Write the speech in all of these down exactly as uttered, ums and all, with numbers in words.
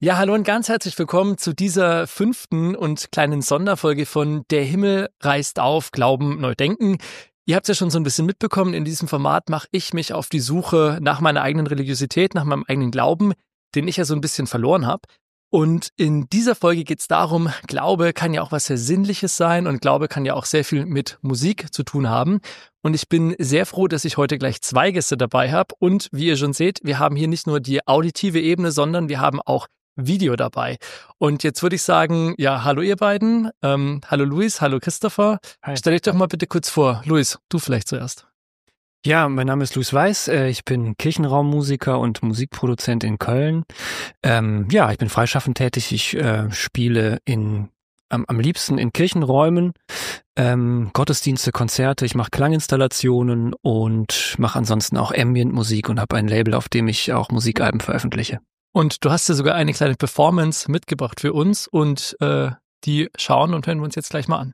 Ja, hallo und ganz herzlich willkommen zu dieser fünften und kleinen Sonderfolge von Der Himmel reißt auf, Glauben neu denken. Ihr habt es ja schon so ein bisschen mitbekommen, in diesem Format mache ich mich auf die Suche nach meiner eigenen Religiosität, nach meinem eigenen Glauben, den ich ja so ein bisschen verloren habe. Und in dieser Folge geht es darum, Glaube kann ja auch was sehr Sinnliches sein und Glaube kann ja auch sehr viel mit Musik zu tun haben. Und ich bin sehr froh, dass ich heute gleich zwei Gäste dabei habe. Und wie ihr schon seht, wir haben hier nicht nur die auditive Ebene, sondern wir haben auch Video dabei. Und jetzt würde ich sagen, ja, hallo ihr beiden. Ähm, hallo Luis, hallo Christopher. Hi. Stell dich doch mal bitte kurz vor. Luis, du vielleicht zuerst. Ja, mein Name ist Luis Weiß. äh, Ich bin Kirchenraummusiker und Musikproduzent in Köln. Ähm, ja, ich bin freischaffend tätig. Ich äh, spiele in am, am liebsten in Kirchenräumen, ähm, Gottesdienste, Konzerte. Ich mache Klanginstallationen und mache ansonsten auch Ambient-Musik und habe ein Label, auf dem ich auch Musikalben veröffentliche. Und du hast ja sogar eine kleine Performance mitgebracht für uns und äh, die schauen und hören wir uns jetzt gleich mal an.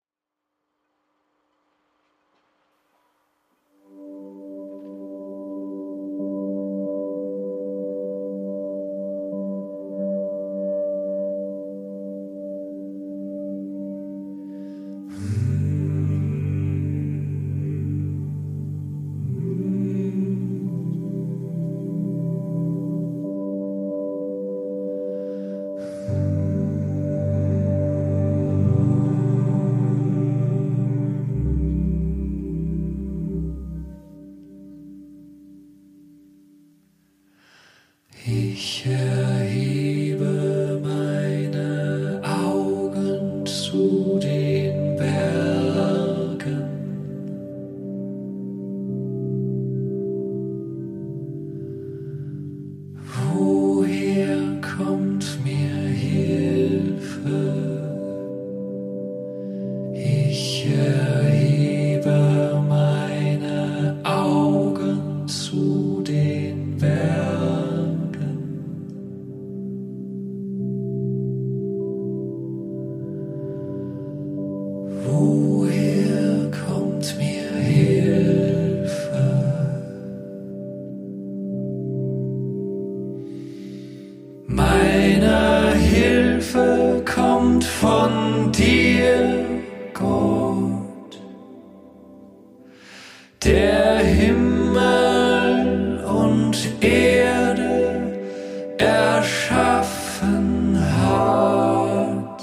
Ich erhebe meine Augen zu den Bergen. Woher kommt mir Hilfe? Ich erhebe meine Augen zu den Bergen. Woher kommt mir Hilfe? Meine Hilfe kommt von dir, Gott, der Himmel und Erde erschaffen hat.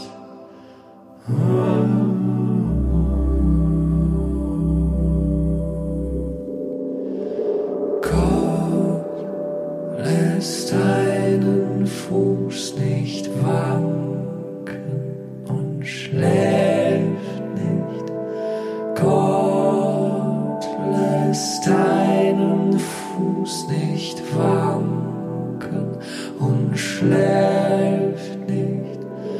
Gott lässt deinen Fuß nicht wanken und schläft nicht. Gott lässt deinen Fuß nicht wanken und schläft nicht.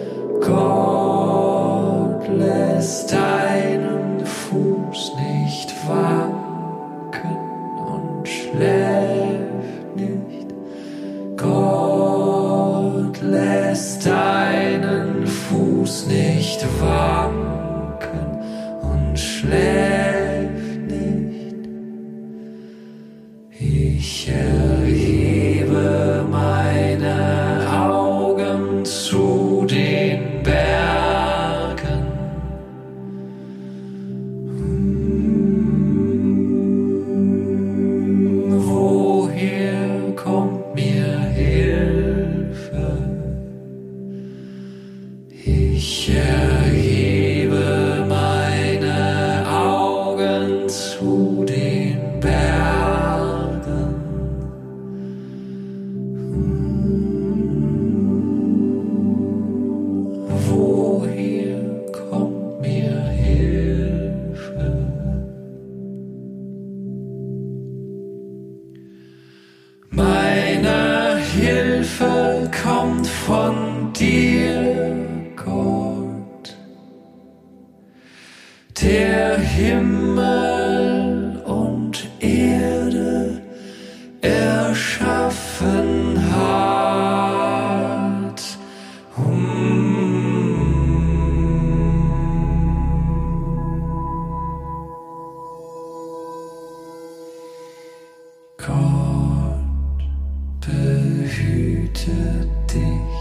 Gott lässt deinen Fuß nicht wanken und schläft nicht. Gott lässt deinen Fuß nicht wanken und schläft nicht. Ich erhebe meine Augen zu den Bergen. Woher kommt mir Hilfe? Ich erhebe meine Augen zu den Bergen. Woher kommt mir Hilfe? Meine Hilfe kommt von dir, Gott, der Himmel und Erde erschaffen hat. Gott behüte dich.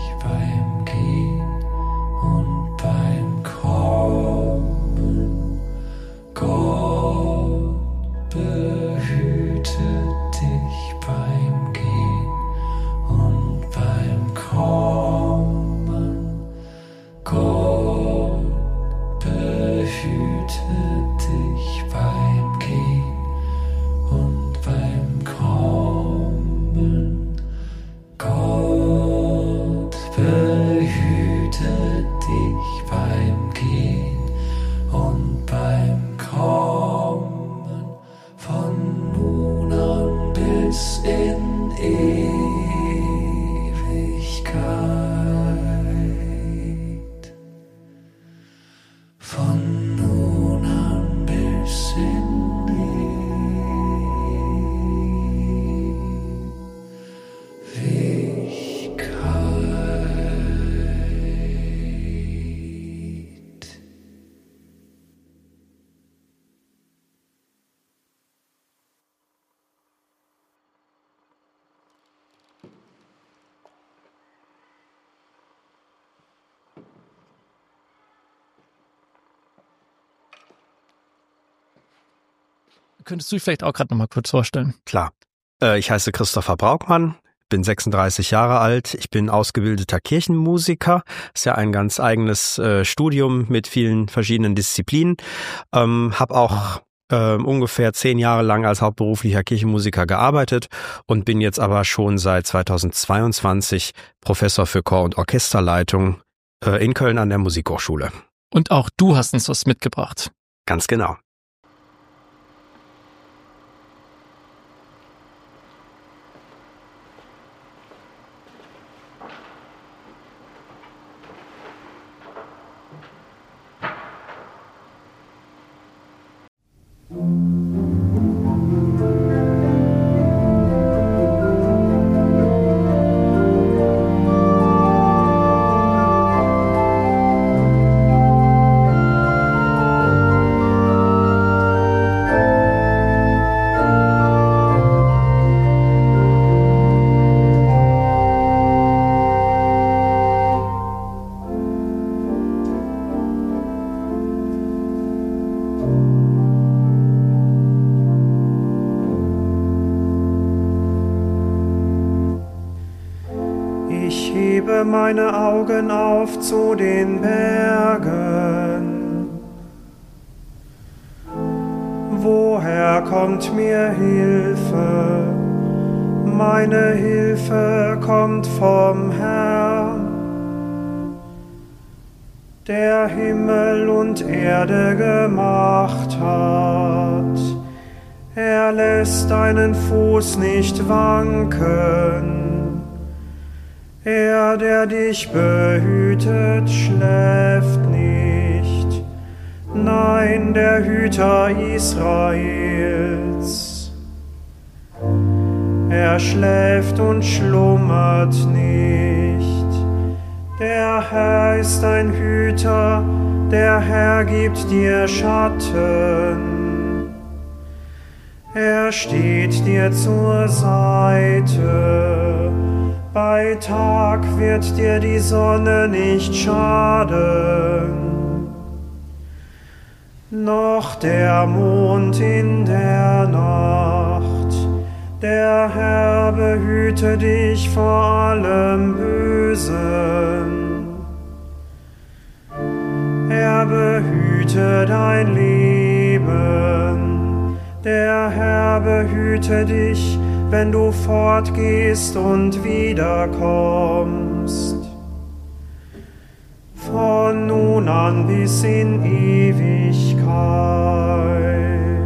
Könntest du dich vielleicht auch gerade noch mal kurz vorstellen? Klar. Äh, ich heiße Christopher Braukmann, bin sechsunddreißig Jahre alt. Ich bin ausgebildeter Kirchenmusiker. Ist ja ein ganz eigenes äh, Studium mit vielen verschiedenen Disziplinen. Ähm, hab auch äh, ungefähr zehn Jahre lang als hauptberuflicher Kirchenmusiker gearbeitet und bin jetzt aber schon seit zweitausendzweiundzwanzig Professor für Chor- und Orchesterleitung äh, in Köln an der Musikhochschule. Und auch du hast uns was mitgebracht. Ganz genau. Meine Augen auf zu den Bergen. Woher kommt mir Hilfe? Meine Hilfe kommt vom Herrn, der Himmel und Erde gemacht hat. Er lässt deinen Fuß nicht wanken. Er, der dich behütet, schläft nicht. Nein, der Hüter Israels. Er schläft und schlummert nicht. Der Herr ist ein Hüter, der Herr gibt dir Schatten. Er steht dir zur Seite. Bei Tag wird dir die Sonne nicht schaden, noch der Mond in der Nacht. Der Herr behüte dich vor allem Bösen. Er behüte dein Leben. Der Herr behüte dich, wenn du fortgehst und wiederkommst. Von nun an bis in Ewigkeit.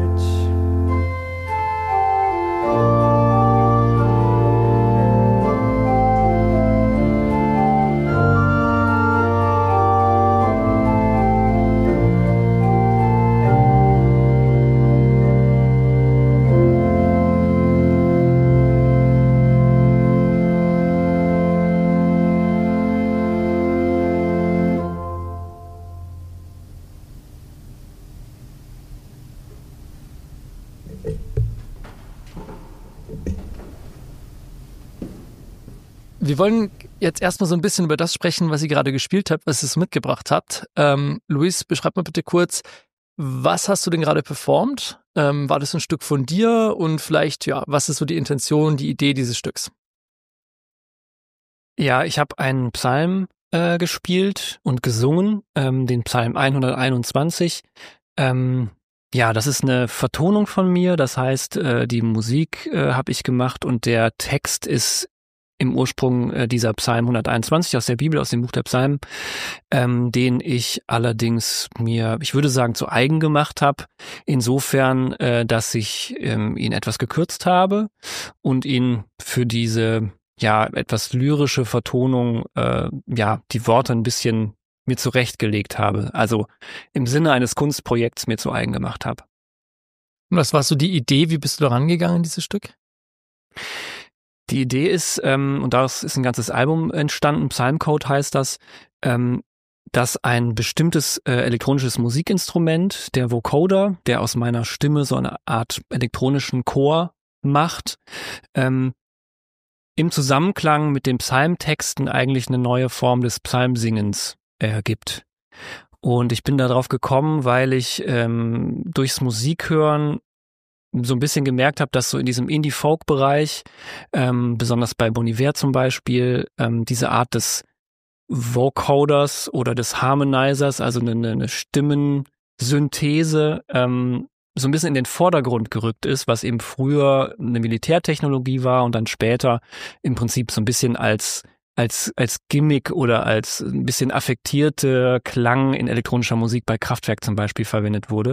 Wir wollen jetzt erstmal so ein bisschen über das sprechen, was ihr gerade gespielt habt, was ihr mitgebracht habt. Ähm, Luis, beschreib mal bitte kurz, was hast du denn gerade performt? Ähm, war das ein Stück von dir? Und vielleicht, ja, was ist so die Intention, die Idee dieses Stücks? Ja, ich habe einen Psalm äh, gespielt und gesungen, ähm, den Psalm hunderteinundzwanzig. Ähm, ja, das ist eine Vertonung von mir, das heißt, äh, die Musik äh, habe ich gemacht und der Text ist im Ursprung äh, dieser Psalm hunderteinundzwanzig aus der Bibel, aus dem Buch der Psalmen, ähm, den ich allerdings mir, ich würde sagen, zu eigen gemacht habe, insofern, äh, dass ich ähm, ihn etwas gekürzt habe und ihn für diese ja etwas lyrische Vertonung, äh, ja die Worte ein bisschen mir zurechtgelegt habe, also im Sinne eines Kunstprojekts mir zu eigen gemacht habe. Und was war so die Idee, wie bist du da rangegangen in dieses Stück? Die Idee ist, ähm, und daraus ist ein ganzes Album entstanden, Psalmcode heißt das, ähm, dass ein bestimmtes äh, elektronisches Musikinstrument, der Vocoder, der aus meiner Stimme so eine Art elektronischen Chor macht, ähm, im Zusammenklang mit den Psalmtexten eigentlich eine neue Form des Psalmsingens ergibt. Und ich bin darauf gekommen, weil ich ähm, durchs Musikhören so ein bisschen gemerkt habe, dass so in diesem Indie-Folk-Bereich, ähm, besonders bei Bon Iver zum Beispiel, ähm, diese Art des Vocoders oder des Harmonizers, also eine, eine Stimmensynthese, ähm, so ein bisschen in den Vordergrund gerückt ist, was eben früher eine Militärtechnologie war und dann später im Prinzip so ein bisschen als als als Gimmick oder als ein bisschen affektierte Klang in elektronischer Musik bei Kraftwerk zum Beispiel verwendet wurde.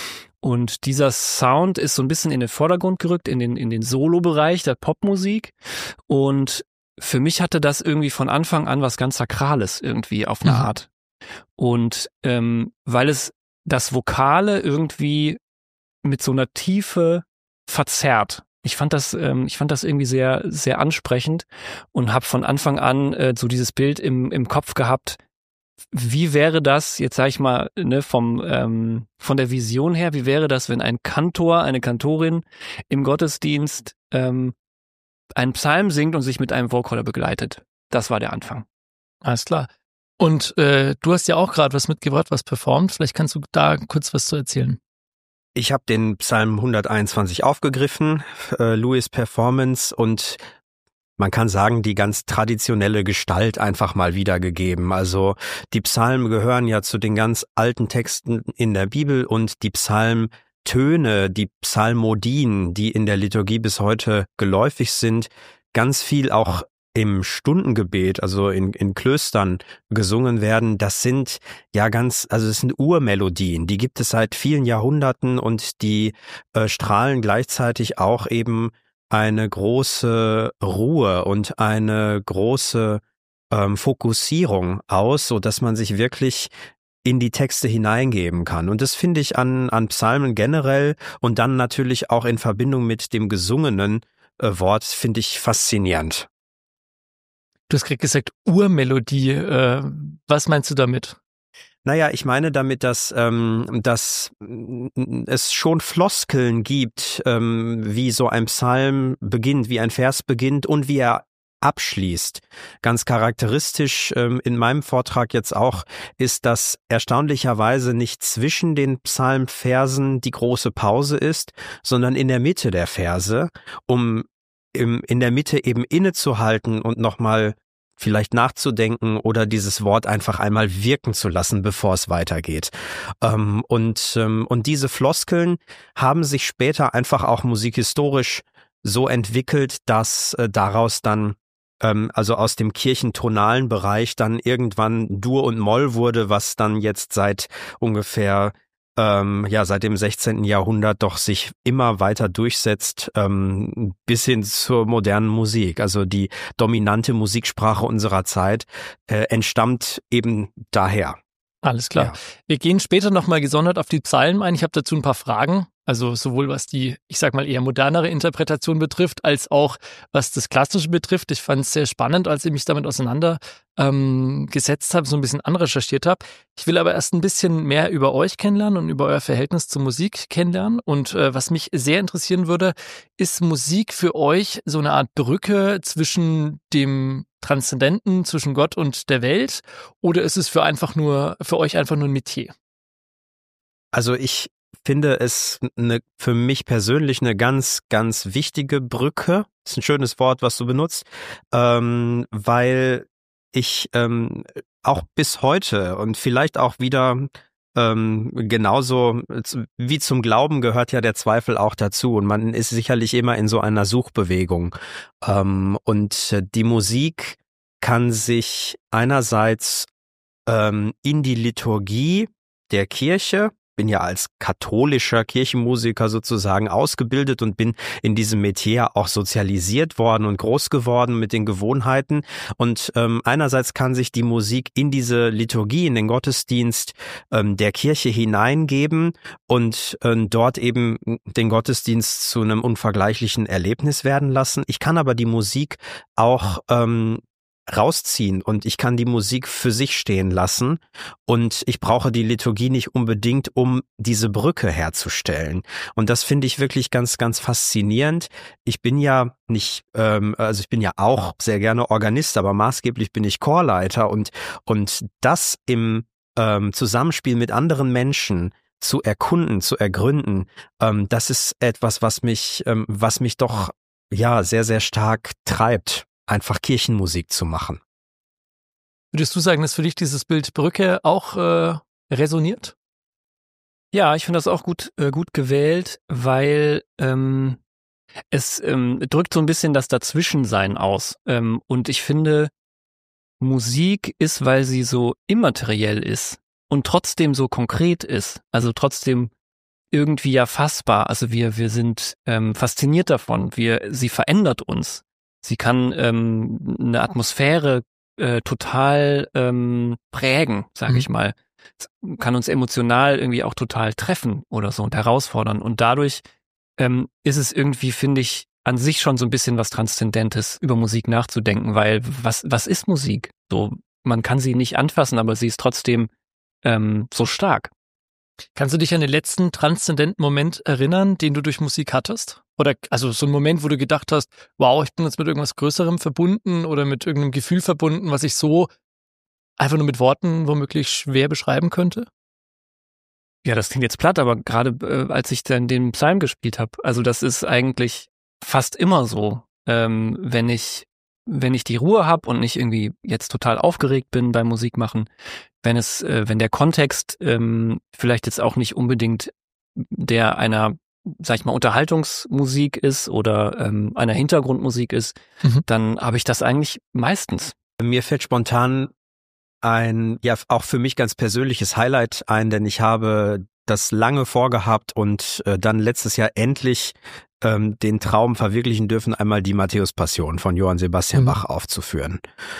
Und dieser Sound ist so ein bisschen in den Vordergrund gerückt, in den in den Solo-Bereich der Popmusik. Und für mich hatte das irgendwie von Anfang an was ganz Sakrales irgendwie auf eine Mhm. Art. Und ähm, weil es das Vokale irgendwie mit so einer Tiefe verzerrt. Ich fand das, ähm, ich fand das irgendwie sehr, sehr ansprechend und habe von Anfang an äh, so dieses Bild im im Kopf gehabt. Wie wäre das, jetzt sage ich mal, ne, vom ähm, von der Vision her, wie wäre das, wenn ein Kantor, eine Kantorin im Gottesdienst ähm, einen Psalm singt und sich mit einem Vocoder begleitet? Das war der Anfang. Alles klar. Und äh, du hast ja auch gerade was mitgebracht, was performt. Vielleicht kannst du da kurz was zu erzählen. Ich habe den Psalm hunderteinundzwanzig aufgegriffen, äh, Louis Performance, und man kann sagen, die ganz traditionelle Gestalt einfach mal wiedergegeben. Also die Psalmen gehören ja zu den ganz alten Texten in der Bibel, und die Psalmtöne, die Psalmodien, die in der Liturgie bis heute geläufig sind, ganz viel auch im Stundengebet, also in, in Klöstern gesungen werden, das sind ja ganz, also es sind Urmelodien, die gibt es seit vielen Jahrhunderten, und die äh, strahlen gleichzeitig auch eben eine große Ruhe und eine große ähm, Fokussierung aus, so dass man sich wirklich in die Texte hineingeben kann. Und das finde ich an, an Psalmen generell und dann natürlich auch in Verbindung mit dem gesungenen äh, Wort, finde ich faszinierend. Du hast gerade gesagt Urmelodie. Äh, was meinst du damit? Naja, ich meine damit, dass, ähm, dass es schon Floskeln gibt, ähm, wie so ein Psalm beginnt, wie ein Vers beginnt und wie er abschließt. Ganz charakteristisch ähm, in meinem Vortrag jetzt auch ist, dass erstaunlicherweise nicht zwischen den Psalmversen die große Pause ist, sondern in der Mitte der Verse, um im, in der Mitte eben innezuhalten und nochmal vielleicht nachzudenken oder dieses Wort einfach einmal wirken zu lassen, bevor es weitergeht. Ähm, und, ähm, und diese Floskeln haben sich später einfach auch musikhistorisch so entwickelt, dass äh, daraus dann, ähm, also aus dem kirchentonalen Bereich dann irgendwann Dur und Moll wurde, was dann jetzt seit ungefähr Ähm, ja, seit dem sechzehnten Jahrhundert doch sich immer weiter durchsetzt, ähm, bis hin zur modernen Musik. Also die dominante Musiksprache unserer Zeit äh, entstammt eben daher. Alles klar. Ja. Wir gehen später nochmal gesondert auf die Psalmen ein. Ich habe dazu ein paar Fragen. Also sowohl was die, ich sag mal, eher modernere Interpretation betrifft, als auch was das Klassische betrifft. Ich fand es sehr spannend, als ich mich damit auseinander ähm, gesetzt habe, so ein bisschen anrecherchiert habe. Ich will aber erst ein bisschen mehr über euch kennenlernen und über euer Verhältnis zur Musik kennenlernen. Und äh, was mich sehr interessieren würde, ist Musik für euch so eine Art Brücke zwischen dem Transzendenten, zwischen Gott und der Welt? Oder ist es für einfach nur, für euch einfach nur ein Metier? Also ich finde es eine, für mich persönlich eine ganz, ganz wichtige Brücke. Das ist ein schönes Wort, was du benutzt, ähm, weil ich ähm, auch bis heute und vielleicht auch wieder ähm, genauso wie zum Glauben gehört ja der Zweifel auch dazu, und man ist sicherlich immer in so einer Suchbewegung. Ähm, und die Musik kann sich einerseits ähm, in die Liturgie der Kirche, bin ja als katholischer Kirchenmusiker sozusagen ausgebildet und bin in diesem Metier auch sozialisiert worden und groß geworden mit den Gewohnheiten. Und ähm, einerseits kann sich die Musik in diese Liturgie, in den Gottesdienst ähm, der Kirche hineingeben und ähm, dort eben den Gottesdienst zu einem unvergleichlichen Erlebnis werden lassen. Ich kann aber die Musik auch ähm, rausziehen und ich kann die Musik für sich stehen lassen, und ich brauche die Liturgie nicht unbedingt, um diese Brücke herzustellen. Und das finde ich wirklich ganz, ganz faszinierend. Ich bin ja nicht, ähm, also ich bin ja auch sehr gerne Organist, aber maßgeblich bin ich Chorleiter, und und das im ähm, Zusammenspiel mit anderen Menschen zu erkunden, zu ergründen, ähm, das ist etwas, was mich, ähm, was mich doch ja sehr, sehr stark treibt, einfach Kirchenmusik zu machen. Würdest du sagen, dass für dich dieses Bild Brücke auch äh, resoniert? Ja, ich finde das auch gut, äh, gut gewählt, weil ähm, es ähm, drückt so ein bisschen das Dazwischensein aus. Ähm, und ich finde, Musik ist, weil sie so immateriell ist und trotzdem so konkret ist, also trotzdem irgendwie ja fassbar. Also wir wir sind ähm, fasziniert davon. Wir sie verändert uns. Sie kann ähm, eine Atmosphäre äh, total ähm, prägen, sage Mhm. ich mal. Es kann uns emotional irgendwie auch total treffen oder so und herausfordern. Und dadurch ähm, ist es irgendwie, finde ich, an sich schon so ein bisschen was Transzendentes, über Musik nachzudenken, weil was was ist Musik? So, man kann sie nicht anfassen, aber sie ist trotzdem ähm, so stark. Kannst du dich an den letzten transzendenten Moment erinnern, den du durch Musik hattest? Oder also so ein Moment, wo du gedacht hast, wow, ich bin jetzt mit irgendwas Größerem verbunden oder mit irgendeinem Gefühl verbunden, was ich so einfach nur mit Worten womöglich schwer beschreiben könnte? Ja, das klingt jetzt platt, aber gerade äh, als ich dann den Psalm gespielt habe, also das ist eigentlich fast immer so, ähm, wenn ich wenn ich die Ruhe habe und nicht irgendwie jetzt total aufgeregt bin beim Musikmachen, wenn es äh, wenn der Kontext ähm, vielleicht jetzt auch nicht unbedingt der einer, sag ich mal, Unterhaltungsmusik ist oder ähm, einer Hintergrundmusik ist, Mhm. dann habe ich das eigentlich meistens. Mir fällt spontan ein, ja, auch für mich ganz persönliches Highlight ein, denn ich habe das lange vorgehabt und äh, dann letztes Jahr endlich ähm, den Traum verwirklichen dürfen, einmal die Matthäus-Passion von Johann Sebastian Mhm. Bach aufzuführen.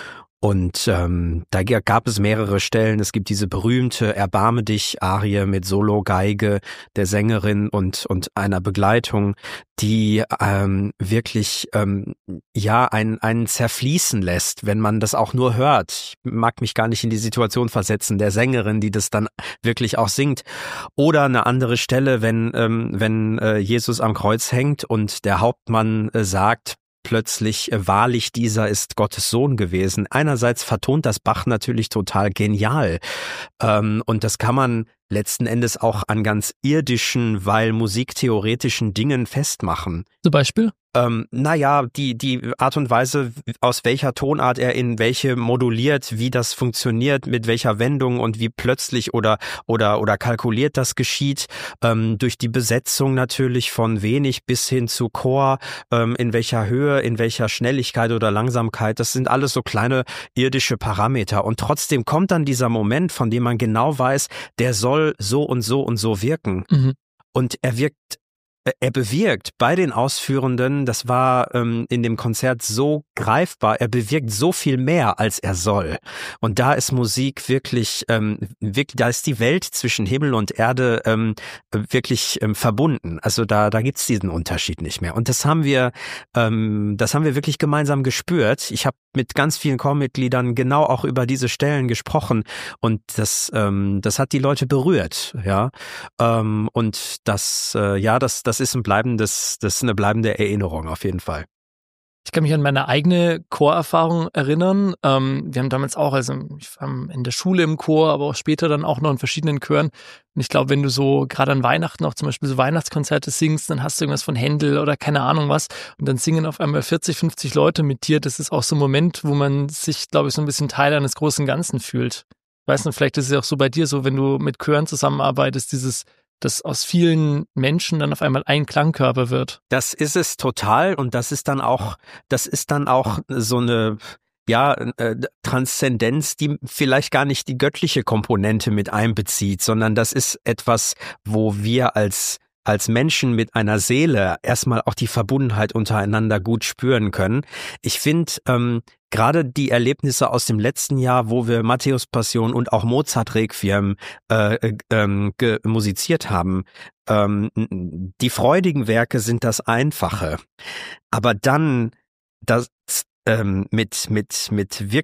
Und ähm, da g- gab es mehrere Stellen. Es gibt diese berühmte Erbarme dich Arie mit Solo-Geige der Sängerin und und einer Begleitung, die ähm, wirklich ähm, ja einen einen zerfließen lässt, wenn man das auch nur hört. Ich mag mich gar nicht in die Situation versetzen der Sängerin, die das dann wirklich auch singt. Oder eine andere Stelle, wenn ähm, wenn äh, Jesus am Kreuz hängt und der Hauptmann äh, sagt plötzlich, äh, wahrlich, dieser ist Gottes Sohn gewesen. Einerseits vertont das Bach natürlich total genial. Ähm, und das kann man letzten Endes auch an ganz irdischen, weil musiktheoretischen Dingen festmachen. Zum Beispiel? Ähm, naja, die, die Art und Weise, aus welcher Tonart er in welche moduliert, wie das funktioniert, mit welcher Wendung und wie plötzlich oder, oder, oder kalkuliert das geschieht, ähm, durch die Besetzung natürlich von wenig bis hin zu Chor, ähm, in welcher Höhe, in welcher Schnelligkeit oder Langsamkeit, das sind alles so kleine irdische Parameter. Und trotzdem kommt dann dieser Moment, von dem man genau weiß, der soll so und so und so wirken. Mhm. Und er wirkt Er bewirkt bei den Ausführenden, das war ähm, in dem Konzert so greifbar, er bewirkt so viel mehr, als er soll. Und da ist Musik wirklich, ähm, wirklich da ist die Welt zwischen Himmel und Erde ähm, wirklich ähm, verbunden. Also da, da gibt's diesen Unterschied nicht mehr. Und das haben wir, ähm, das haben wir wirklich gemeinsam gespürt. Ich habe mit ganz vielen Chormitgliedern genau auch über diese Stellen gesprochen und das, ähm, das hat die Leute berührt, ja. Ähm, und das, äh, ja, das, das ist ein bleibendes, das ist eine bleibende Erinnerung auf jeden Fall. Ich kann mich an meine eigene Chorerfahrung erinnern. Ähm, wir haben damals auch, also ich war in der Schule im Chor, aber auch später dann auch noch in verschiedenen Chören. Und ich glaube, wenn du so gerade an Weihnachten auch zum Beispiel so Weihnachtskonzerte singst, dann hast du irgendwas von Händel oder keine Ahnung was. Und dann singen auf einmal vierzig, fünfzig Leute mit dir. Das ist auch so ein Moment, wo man sich, glaube ich, so ein bisschen Teil eines großen Ganzen fühlt. Ich weiß nicht, vielleicht ist es ja auch so bei dir so, wenn du mit Chören zusammenarbeitest, dieses, dass aus vielen Menschen dann auf einmal ein Klangkörper wird. Das ist es total und das ist dann auch, das ist dann auch so eine, ja, äh, Transzendenz, die vielleicht gar nicht die göttliche Komponente mit einbezieht, sondern das ist etwas, wo wir als als Menschen mit einer Seele erstmal auch die Verbundenheit untereinander gut spüren können. Ich finde, ähm, gerade die Erlebnisse aus dem letzten Jahr, wo wir Matthäus-Passion und auch Mozart-Requiem äh, ähm, musiziert haben, ähm, die freudigen Werke sind das Einfache. Aber dann das ähm, mit mit mit wirklich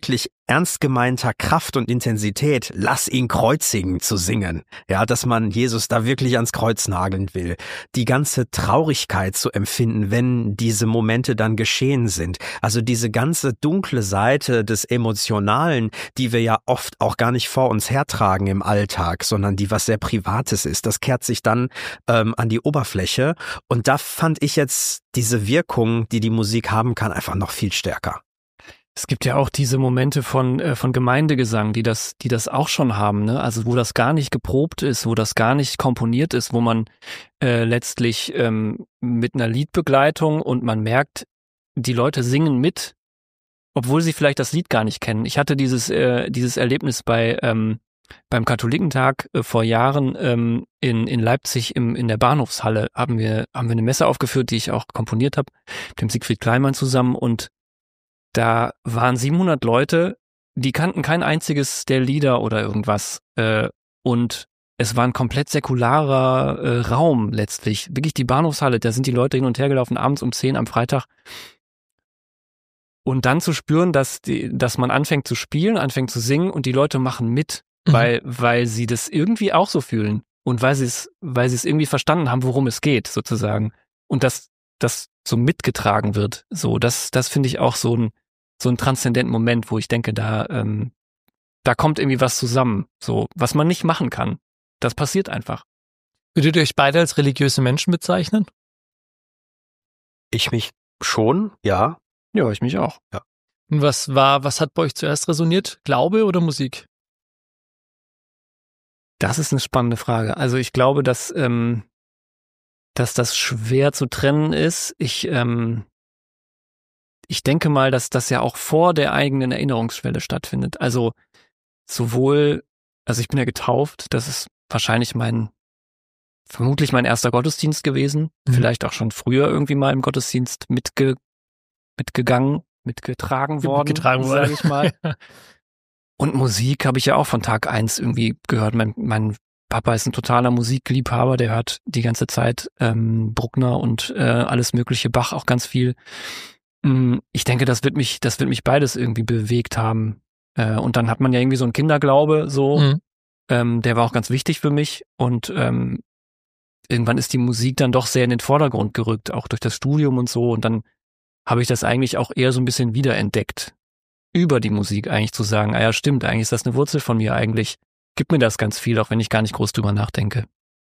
ernst gemeinter Kraft und Intensität, lass ihn kreuzigen, zu singen. Ja, dass man Jesus da wirklich ans Kreuz nageln will. Die ganze Traurigkeit zu empfinden, wenn diese Momente dann geschehen sind. Also diese ganze dunkle Seite des Emotionalen, die wir ja oft auch gar nicht vor uns hertragen im Alltag, sondern die was sehr Privates ist. Das kehrt sich dann ähm, an die Oberfläche. Und da fand ich jetzt diese Wirkung, die die Musik haben kann, einfach noch viel stärker. Es gibt ja auch diese Momente von äh, von Gemeindegesang, die das die das auch schon haben, ne? Also wo das gar nicht geprobt ist, wo das gar nicht komponiert ist, wo man äh, letztlich ähm, mit einer Liedbegleitung und man merkt, die Leute singen mit, obwohl sie vielleicht das Lied gar nicht kennen. Ich hatte dieses äh, dieses Erlebnis bei ähm, beim Katholikentag äh, vor Jahren ähm, in in Leipzig im in der Bahnhofshalle haben wir haben wir eine Messe aufgeführt, die ich auch komponiert habe, mit dem Siegfried Kleimann zusammen, und da waren siebenhundert Leute, die kannten kein einziges der Lieder oder irgendwas. Äh, und es war ein komplett säkularer äh, Raum letztlich. Wirklich die Bahnhofshalle, da sind die Leute hin und her gelaufen, abends um zehn am Freitag. Und dann zu spüren, dass die, dass man anfängt zu spielen, anfängt zu singen und die Leute machen mit, mhm. weil, weil sie das irgendwie auch so fühlen. Und weil sie es, weil sie es irgendwie verstanden haben, worum es geht, sozusagen. Und dass das so mitgetragen wird. So, das, das finde ich auch so ein, so ein transzendenten Moment, wo ich denke, da, ähm, da kommt irgendwie was zusammen. So, was man nicht machen kann. Das passiert einfach. Würdet ihr euch beide als religiöse Menschen bezeichnen? Ich mich schon, ja. Ja, ich mich auch. Ja. Und was war, was hat bei euch zuerst resoniert? Glaube oder Musik? Das ist eine spannende Frage. Also ich glaube, dass, ähm, dass das schwer zu trennen ist. Ich, ähm, ich denke mal, dass das ja auch vor der eigenen Erinnerungsschwelle stattfindet. Also sowohl, also ich bin ja getauft, das ist wahrscheinlich mein, vermutlich mein erster Gottesdienst gewesen, mhm. vielleicht auch schon früher irgendwie mal im Gottesdienst mitge, mitgegangen, mitgetragen worden, mitgetragen sage ich mal. Und Musik habe ich ja auch von Tag eins irgendwie gehört. Mein, mein Papa ist ein totaler Musikliebhaber, der hört die ganze Zeit ähm, Bruckner und äh, alles mögliche, Bach auch ganz viel. Ich denke, das wird mich, das wird mich beides irgendwie bewegt haben. Äh, und dann hat man ja irgendwie so einen Kinderglaube, so, mhm. ähm, der war auch ganz wichtig für mich. Und ähm, irgendwann ist die Musik dann doch sehr in den Vordergrund gerückt, auch durch das Studium und so. Und dann habe ich das eigentlich auch eher so ein bisschen wiederentdeckt, über die Musik eigentlich zu sagen, ah ja, stimmt, eigentlich ist das eine Wurzel von mir, eigentlich gibt mir das ganz viel, auch wenn ich gar nicht groß drüber nachdenke.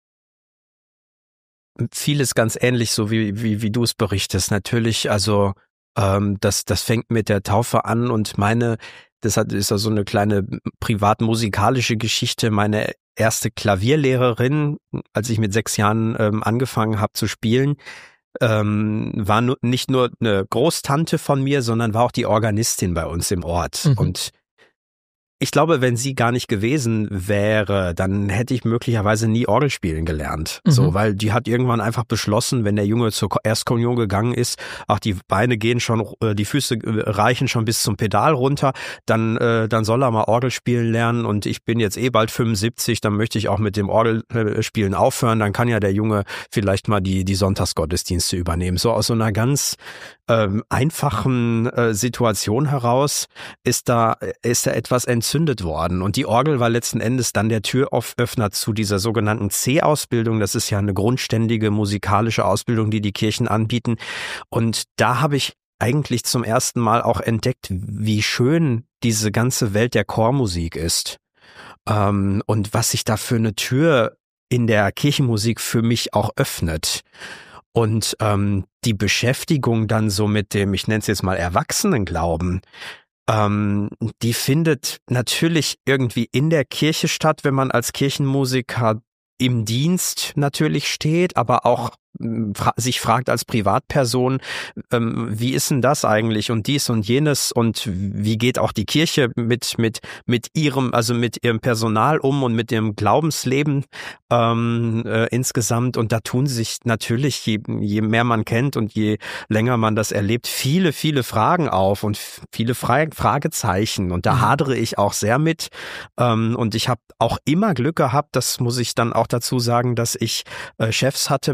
Vieles ganz ähnlich, so wie, wie, wie du es berichtest. Natürlich, also ähm, das, das fängt mit der Taufe an und meine, das hat, ist ja so eine kleine privat-musikalische Geschichte. Meine erste Klavierlehrerin, als ich mit sechs Jahren ähm, angefangen habe zu spielen, ähm, war nu- nicht nur eine Großtante von mir, sondern war auch die Organistin bei uns im Ort. Mhm. Und ich glaube, wenn sie gar nicht gewesen wäre, dann hätte ich möglicherweise nie Orgel spielen gelernt. Mhm. So, weil die hat irgendwann einfach beschlossen, wenn der Junge zur Erstkommunion gegangen ist, ach, die Beine gehen schon, die Füße reichen schon bis zum Pedal runter, dann, äh, dann soll er mal Orgel spielen lernen und ich bin jetzt eh bald fünfundsiebzig, dann möchte ich auch mit dem Orgelspielen aufhören, dann kann ja der Junge vielleicht mal die, die Sonntagsgottesdienste übernehmen. So aus so einer ganz ähm, einfachen äh, Situation heraus ist da, ist da etwas entzündet worden. Und die Orgel war letzten Endes dann der Türöffner zu dieser sogenannten C-Ausbildung. Das ist ja eine grundständige musikalische Ausbildung, die die Kirchen anbieten. Und da habe ich eigentlich zum ersten Mal auch entdeckt, wie schön diese ganze Welt der Chormusik ist. Ähm, und was sich da für eine Tür in der Kirchenmusik für mich auch öffnet. Und ähm, die Beschäftigung dann so mit dem, ich nenne es jetzt mal Erwachsenenglauben, Ähm, die findet natürlich irgendwie in der Kirche statt, wenn man als Kirchenmusiker im Dienst natürlich steht, aber auch fra- sich fragt als Privatperson, ähm, wie ist denn das eigentlich und dies und jenes und wie geht auch die Kirche mit mit mit ihrem, also mit ihrem Personal um und mit ihrem Glaubensleben ähm, äh, insgesamt. Und da tun sich natürlich, je, je mehr man kennt und je länger man das erlebt, viele, viele Fragen auf und viele Fra- Fragezeichen. Und da mhm. hadere ich auch sehr mit. Ähm, und ich habe auch immer Glück gehabt, das muss ich dann auch dazu sagen, dass ich äh, Chefs hatte, Pfarrer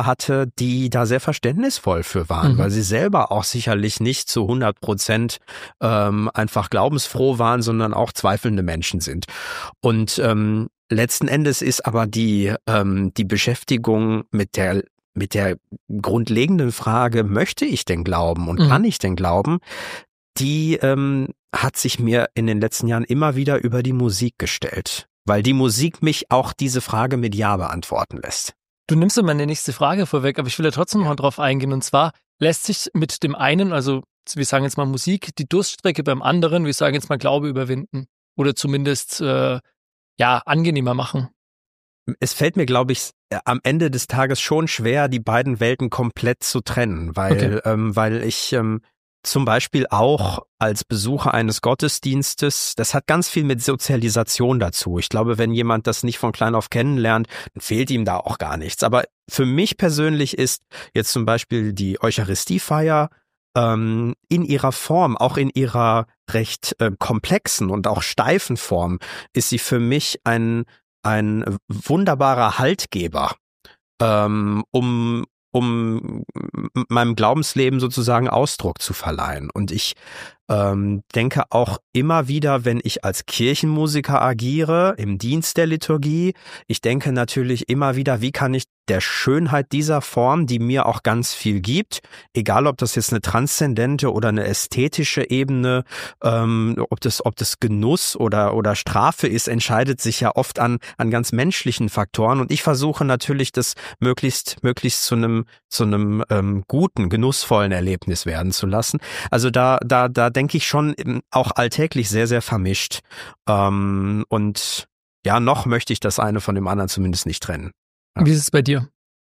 hatte, die da sehr verständnisvoll für waren, Mhm. weil sie selber auch sicherlich nicht zu hundert Prozent ähm, einfach glaubensfroh waren, sondern auch zweifelnde Menschen sind. Und ähm, letzten Endes ist aber die ähm, die Beschäftigung mit der mit der grundlegenden Frage, möchte ich denn glauben und Mhm. kann ich denn glauben, die ähm, hat sich mir in den letzten Jahren immer wieder über die Musik gestellt, weil die Musik mich auch diese Frage mit Ja beantworten lässt. Du nimmst ja meine nächste Frage vorweg, aber ich will ja trotzdem noch mal drauf eingehen. Und zwar lässt sich mit dem einen, also wir sagen jetzt mal Musik, die Durststrecke beim anderen, wir sagen jetzt mal Glaube überwinden oder zumindest äh, ja angenehmer machen. Es fällt mir, glaube ich, am Ende des Tages schon schwer, die beiden Welten komplett zu trennen, weil, Okay. ähm, weil ich ähm, zum Beispiel auch als Besucher eines Gottesdienstes, das hat ganz viel mit Sozialisation dazu. Ich glaube, wenn jemand das nicht von klein auf kennenlernt, dann fehlt ihm da auch gar nichts. Aber für mich persönlich ist jetzt zum Beispiel die Eucharistiefeier ähm, in ihrer Form, auch in ihrer recht äh, komplexen und auch steifen Form, ist sie für mich ein ein wunderbarer Haltgeber, ähm, um, um meinem Glaubensleben sozusagen Ausdruck zu verleihen. Und ich ähm, denke auch immer wieder, wenn ich als Kirchenmusiker agiere, im Dienst der Liturgie, ich denke natürlich immer wieder, wie kann ich der Schönheit dieser Form, die mir auch ganz viel gibt, egal ob das jetzt eine transzendente oder eine ästhetische Ebene, ähm, ob das ob das Genuss oder oder Strafe ist, entscheidet sich ja oft an an ganz menschlichen Faktoren. Und ich versuche natürlich, das möglichst möglichst zu einem zu einem ähm, guten, genussvollen Erlebnis werden zu lassen. Also da da da denke ich schon auch alltäglich sehr sehr vermischt. Ähm, und ja, noch möchte ich das eine von dem anderen zumindest nicht trennen. Ja. Wie ist es bei dir?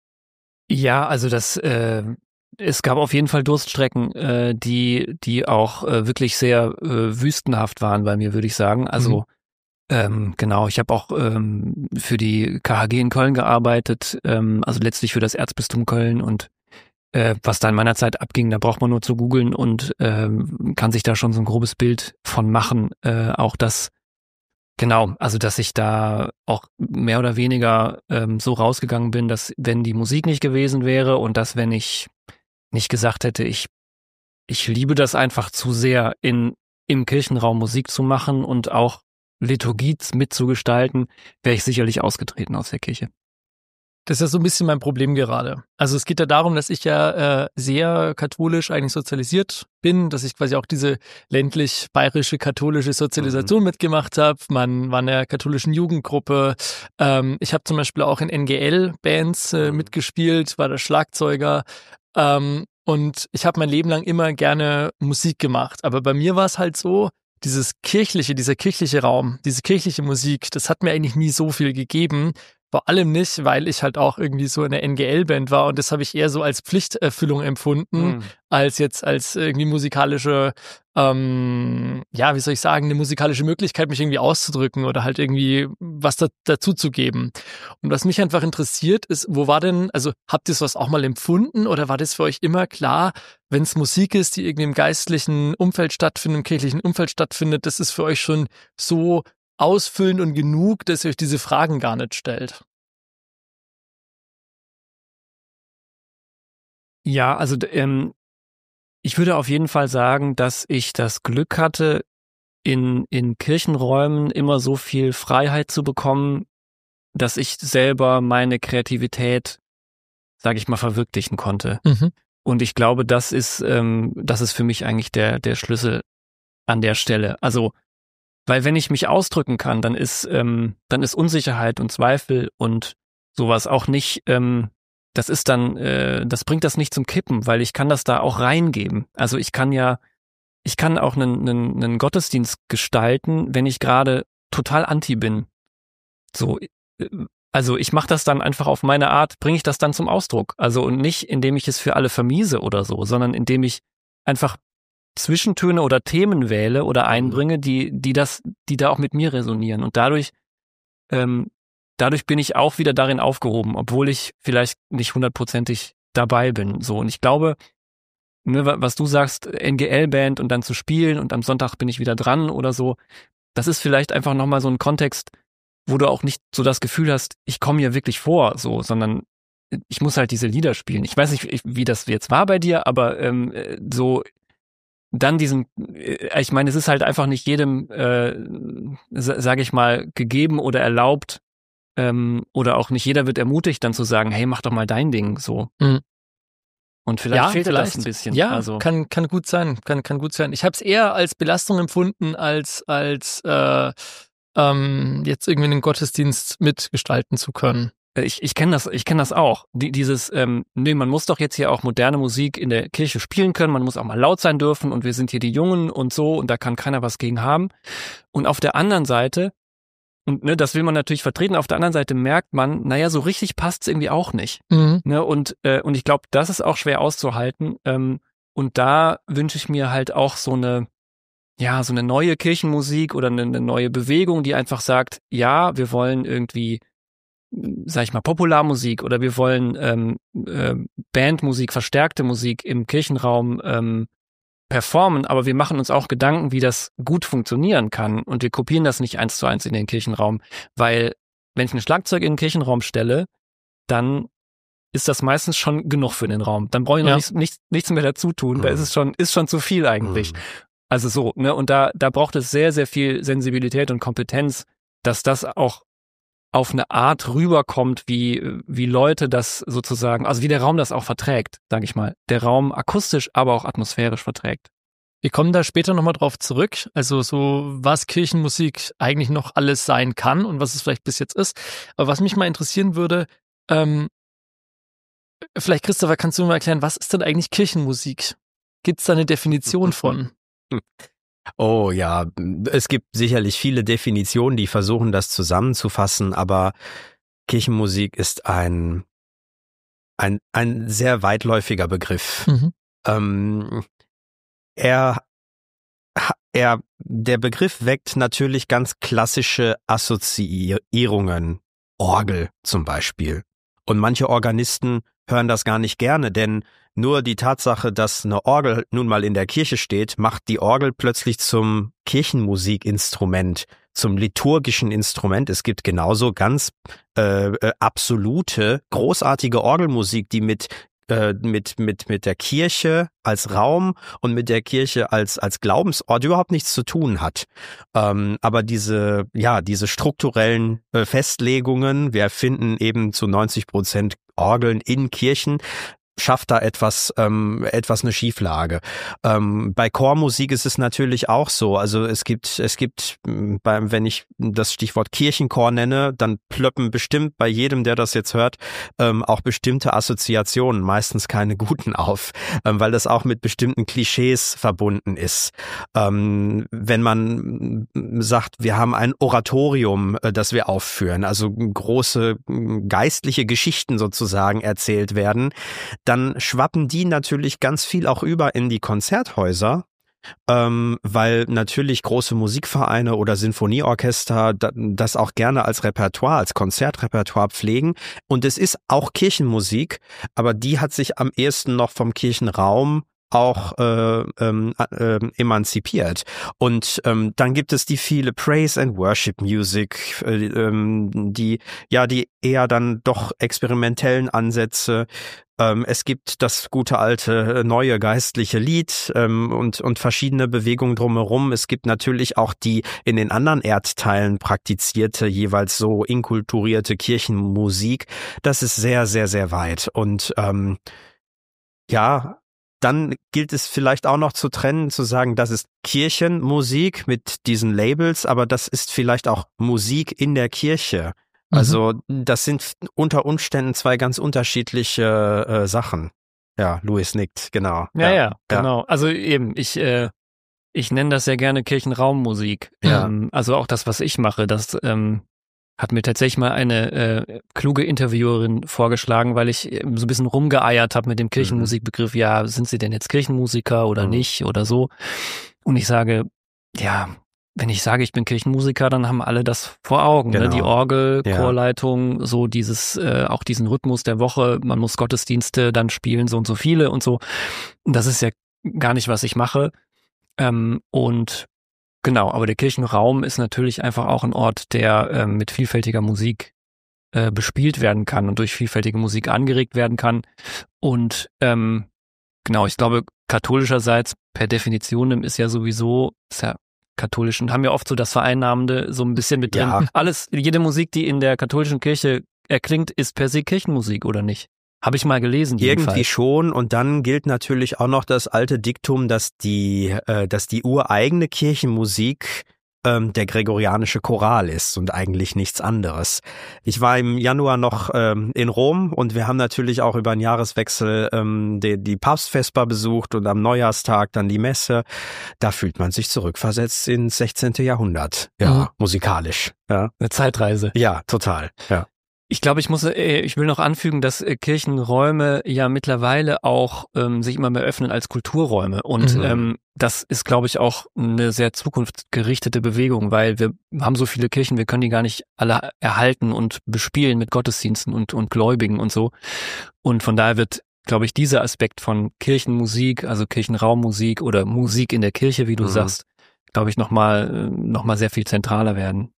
Ja, also das, äh, es gab auf jeden Fall Durststrecken, äh, die, die auch äh, wirklich sehr äh, wüstenhaft waren bei mir, würde ich sagen. Also ähm, genau, ich habe auch ähm, für die K H G in Köln gearbeitet, ähm, also letztlich für das Erzbistum Köln, und äh, was da in meiner Zeit abging, da braucht man nur zu googeln und ähm, kann sich da schon so ein grobes Bild von machen. Äh, auch das Genau, also dass ich da auch mehr oder weniger ähm, so rausgegangen bin, dass wenn die Musik nicht gewesen wäre und dass wenn ich nicht gesagt hätte, ich ich liebe das einfach zu sehr, in im Kirchenraum Musik zu machen und auch Liturgie mitzugestalten, wäre ich sicherlich ausgetreten aus der Kirche. Das ist ja so ein bisschen mein Problem gerade. Also es geht ja darum, dass ich ja äh, sehr katholisch eigentlich sozialisiert bin, dass ich quasi auch diese ländlich-bayerische katholische Sozialisation mhm. mitgemacht habe. Man war in der katholischen Jugendgruppe. Ähm, ich habe zum Beispiel auch in N G L-Bands äh, mhm. mitgespielt, war der Schlagzeuger. Ähm, und ich habe mein Leben lang immer gerne Musik gemacht. Aber bei mir war es halt so, dieses kirchliche, dieser kirchliche Raum, diese kirchliche Musik, das hat mir eigentlich nie so viel gegeben. Vor allem nicht, weil ich halt auch irgendwie so in der N G L-Band war und das habe ich eher so als Pflichterfüllung empfunden, mhm. als jetzt als irgendwie musikalische, ähm, ja, wie soll ich sagen, eine musikalische Möglichkeit, mich irgendwie auszudrücken oder halt irgendwie was da, dazu zu geben. Und was mich einfach interessiert ist, wo war denn, also habt ihr sowas auch mal empfunden oder war das für euch immer klar, wenn es Musik ist, die irgendwie im geistlichen Umfeld stattfindet, im kirchlichen Umfeld stattfindet, das ist für euch schon so ausfüllend und genug, dass ihr euch diese Fragen gar nicht stellt? Ja, also ähm, ich würde auf jeden Fall sagen, dass ich das Glück hatte, in, in Kirchenräumen immer so viel Freiheit zu bekommen, dass ich selber meine Kreativität, sage ich mal, verwirklichen konnte. Mhm. Und ich glaube, das ist, ähm, das ist für mich eigentlich der, der Schlüssel an der Stelle. Also weil wenn ich mich ausdrücken kann, dann ist ähm, dann ist Unsicherheit und Zweifel und sowas auch nicht, ähm, das ist dann, äh, das bringt das nicht zum Kippen, weil ich kann das da auch reingeben. Also ich kann ja, ich kann auch einen, einen, einen Gottesdienst gestalten, wenn ich gerade total anti bin. So, also ich mache das dann einfach auf meine Art, bringe ich das dann zum Ausdruck. Also und nicht, indem ich es für alle vermiese oder so, sondern indem ich einfach Zwischentöne oder Themen wähle oder einbringe, die, die das, die da auch mit mir resonieren. Und dadurch, ähm, dadurch bin ich auch wieder darin aufgehoben, obwohl ich vielleicht nicht hundertprozentig dabei bin. So. Und ich glaube, ne, was du sagst, N G L-Band und dann zu spielen und am Sonntag bin ich wieder dran oder so, das ist vielleicht einfach nochmal so ein Kontext, wo du auch nicht so das Gefühl hast, ich komme hier wirklich vor, so, sondern ich muss halt diese Lieder spielen. Ich weiß nicht, wie das jetzt war bei dir, aber ähm, so dann diesen, ich meine, es ist halt einfach nicht jedem, äh, sage ich mal, gegeben oder erlaubt, ähm, oder auch nicht jeder wird ermutigt, dann zu sagen, hey, mach doch mal dein Ding so. Mhm. Und vielleicht ja, fehlt vielleicht. das ein bisschen. Ja, also. kann kann gut sein, kann kann gut sein. Ich habe es eher als Belastung empfunden, als als äh, ähm, jetzt irgendwie einen Gottesdienst mitgestalten zu können. Ich, ich kenne das, ich kenne das auch. Die, dieses, ähm, nee, man muss doch jetzt hier auch moderne Musik in der Kirche spielen können, man muss auch mal laut sein dürfen und wir sind hier die Jungen und so und da kann keiner was gegen haben. Und auf der anderen Seite, und ne, das will man natürlich vertreten, auf der anderen Seite merkt man, naja, so richtig passt's irgendwie auch nicht. Mhm. Ne, und, äh, und ich glaube, das ist auch schwer auszuhalten. Ähm, und da wünsche ich mir halt auch so eine, ja, so eine neue Kirchenmusik oder eine, eine neue Bewegung, die einfach sagt, ja, wir wollen irgendwie, sag ich mal, Popularmusik oder wir wollen ähm, äh, Bandmusik, verstärkte Musik im Kirchenraum ähm, performen, aber wir machen uns auch Gedanken, wie das gut funktionieren kann und wir kopieren das nicht eins zu eins in den Kirchenraum, weil wenn ich ein Schlagzeug in den Kirchenraum stelle, dann ist das meistens schon genug für den Raum. Dann brauche ich noch ja. nichts, nichts, nichts mehr dazu tun, mhm. da ist es schon, ist schon zu viel eigentlich. Mhm. Also so, ne, und da, da braucht es sehr, sehr viel Sensibilität und Kompetenz, dass das auch auf eine Art rüberkommt, wie wie Leute das sozusagen, also wie der Raum das auch verträgt, sage ich mal. Der Raum akustisch, aber auch atmosphärisch verträgt. Wir kommen da später nochmal drauf zurück, also so, was Kirchenmusik eigentlich noch alles sein kann und was es vielleicht bis jetzt ist. Aber was mich mal interessieren würde, ähm, vielleicht Christopher, kannst du mir mal erklären, was ist denn eigentlich Kirchenmusik? Gibt es da eine Definition von? Oh ja, es gibt sicherlich viele Definitionen, die versuchen, das zusammenzufassen, aber Kirchenmusik ist ein, ein, ein sehr weitläufiger Begriff. Mhm. Ähm, er, er, der Begriff weckt natürlich ganz klassische Assoziierungen, Orgel zum Beispiel. Und manche Organisten hören das gar nicht gerne, denn nur die Tatsache, dass eine Orgel nun mal in der Kirche steht, macht die Orgel plötzlich zum Kirchenmusikinstrument, zum liturgischen Instrument. Es gibt genauso ganz äh, absolute, großartige Orgelmusik, die mit äh, mit mit mit der Kirche als Raum und mit der Kirche als als Glaubensort überhaupt nichts zu tun hat. Ähm, aber diese ja diese strukturellen äh, Festlegungen, wir finden eben zu neunzig Prozent Orgeln in Kirchen, schafft da etwas, ähm, etwas eine Schieflage. Ähm, bei Chormusik ist es natürlich auch so. Also es gibt, es gibt, beim, wenn ich das Stichwort Kirchenchor nenne, dann plöppen bestimmt bei jedem, der das jetzt hört, ähm, auch bestimmte Assoziationen, meistens keine guten auf, ähm, weil das auch mit bestimmten Klischees verbunden ist. Ähm, wenn man sagt, wir haben ein Oratorium, äh, das wir aufführen, also große geistliche Geschichten sozusagen erzählt werden, dann schwappen die natürlich ganz viel auch über in die Konzerthäuser, ähm, weil natürlich große Musikvereine oder Sinfonieorchester da, das auch gerne als Repertoire, als Konzertrepertoire pflegen. Und es ist auch Kirchenmusik, aber die hat sich am ehesten noch vom Kirchenraum auch äh, ähm, äh, emanzipiert. Und ähm, dann gibt es die viele Praise and Worship Music, äh, ähm, die ja die eher dann doch experimentellen Ansätze. Ähm, es gibt das gute alte neue geistliche Lied ähm, und und verschiedene Bewegungen drumherum. Es gibt natürlich auch die in den anderen Erdteilen praktizierte, jeweils so inkulturierte Kirchenmusik. Das ist sehr sehr sehr weit und ähm, ja. Dann gilt es vielleicht auch noch zu trennen, zu sagen, das ist Kirchenmusik mit diesen Labels, aber das ist vielleicht auch Musik in der Kirche. Also das sind unter Umständen zwei ganz unterschiedliche äh, Sachen. Ja, Louis nickt, genau. Ja, ja, ja, genau. Also eben, ich äh, ich nenne das sehr gerne Kirchenraummusik. Ja. Ähm, also auch das, was ich mache, das ähm, hat mir tatsächlich mal eine äh, kluge Interviewerin vorgeschlagen, weil ich so ein bisschen rumgeeiert habe mit dem Kirchenmusikbegriff. Ja, sind Sie denn jetzt Kirchenmusiker oder mhm. nicht oder so? Und ich sage, ja, wenn ich sage, ich bin Kirchenmusiker, dann haben alle das vor Augen. Genau. Ne? Die Orgel, ja. Chorleitung, so dieses, äh, auch diesen Rhythmus der Woche. Man muss Gottesdienste dann spielen, so und so viele und so. Das ist ja gar nicht, was ich mache. Ähm, und Genau, aber der Kirchenraum ist natürlich einfach auch ein Ort, der ähm, mit vielfältiger Musik äh, bespielt werden kann und durch vielfältige Musik angeregt werden kann. Und ähm, genau, ich glaube, katholischerseits per Definition ist ja sowieso, ist ja katholisch und haben ja oft so das Vereinnahmende so ein bisschen mit drin. Ja. Alles, jede Musik, die in der katholischen Kirche erklingt, ist per se Kirchenmusik, oder nicht? Habe ich mal gelesen, jedenfalls. Irgendwie schon. Und dann gilt natürlich auch noch das alte Diktum, dass die, äh, dass die ureigene Kirchenmusik ähm, der gregorianische Choral ist und eigentlich nichts anderes. Ich war im Januar noch ähm, in Rom und wir haben natürlich auch über den Jahreswechsel ähm, die, die Papstvesper besucht und am Neujahrstag dann die Messe. Da fühlt man sich zurückversetzt ins sechzehnten Jahrhundert. Ja, Mhm. musikalisch. Ja, Eine Zeitreise. ja, total. Ja. Ich glaube, ich muss, äh, ich will noch anfügen, dass äh, Kirchenräume ja mittlerweile auch ähm, sich immer mehr öffnen als Kulturräume. Und Mhm. ähm, das ist, glaube ich, auch eine sehr zukunftsgerichtete Bewegung, weil wir haben so viele Kirchen, wir können die gar nicht alle erhalten und bespielen mit Gottesdiensten und, und Gläubigen und so. Und von daher wird, glaube ich, dieser Aspekt von Kirchenmusik, also Kirchenraummusik oder Musik in der Kirche, wie du Mhm. sagst, glaube ich, nochmal noch mal sehr viel zentraler werden.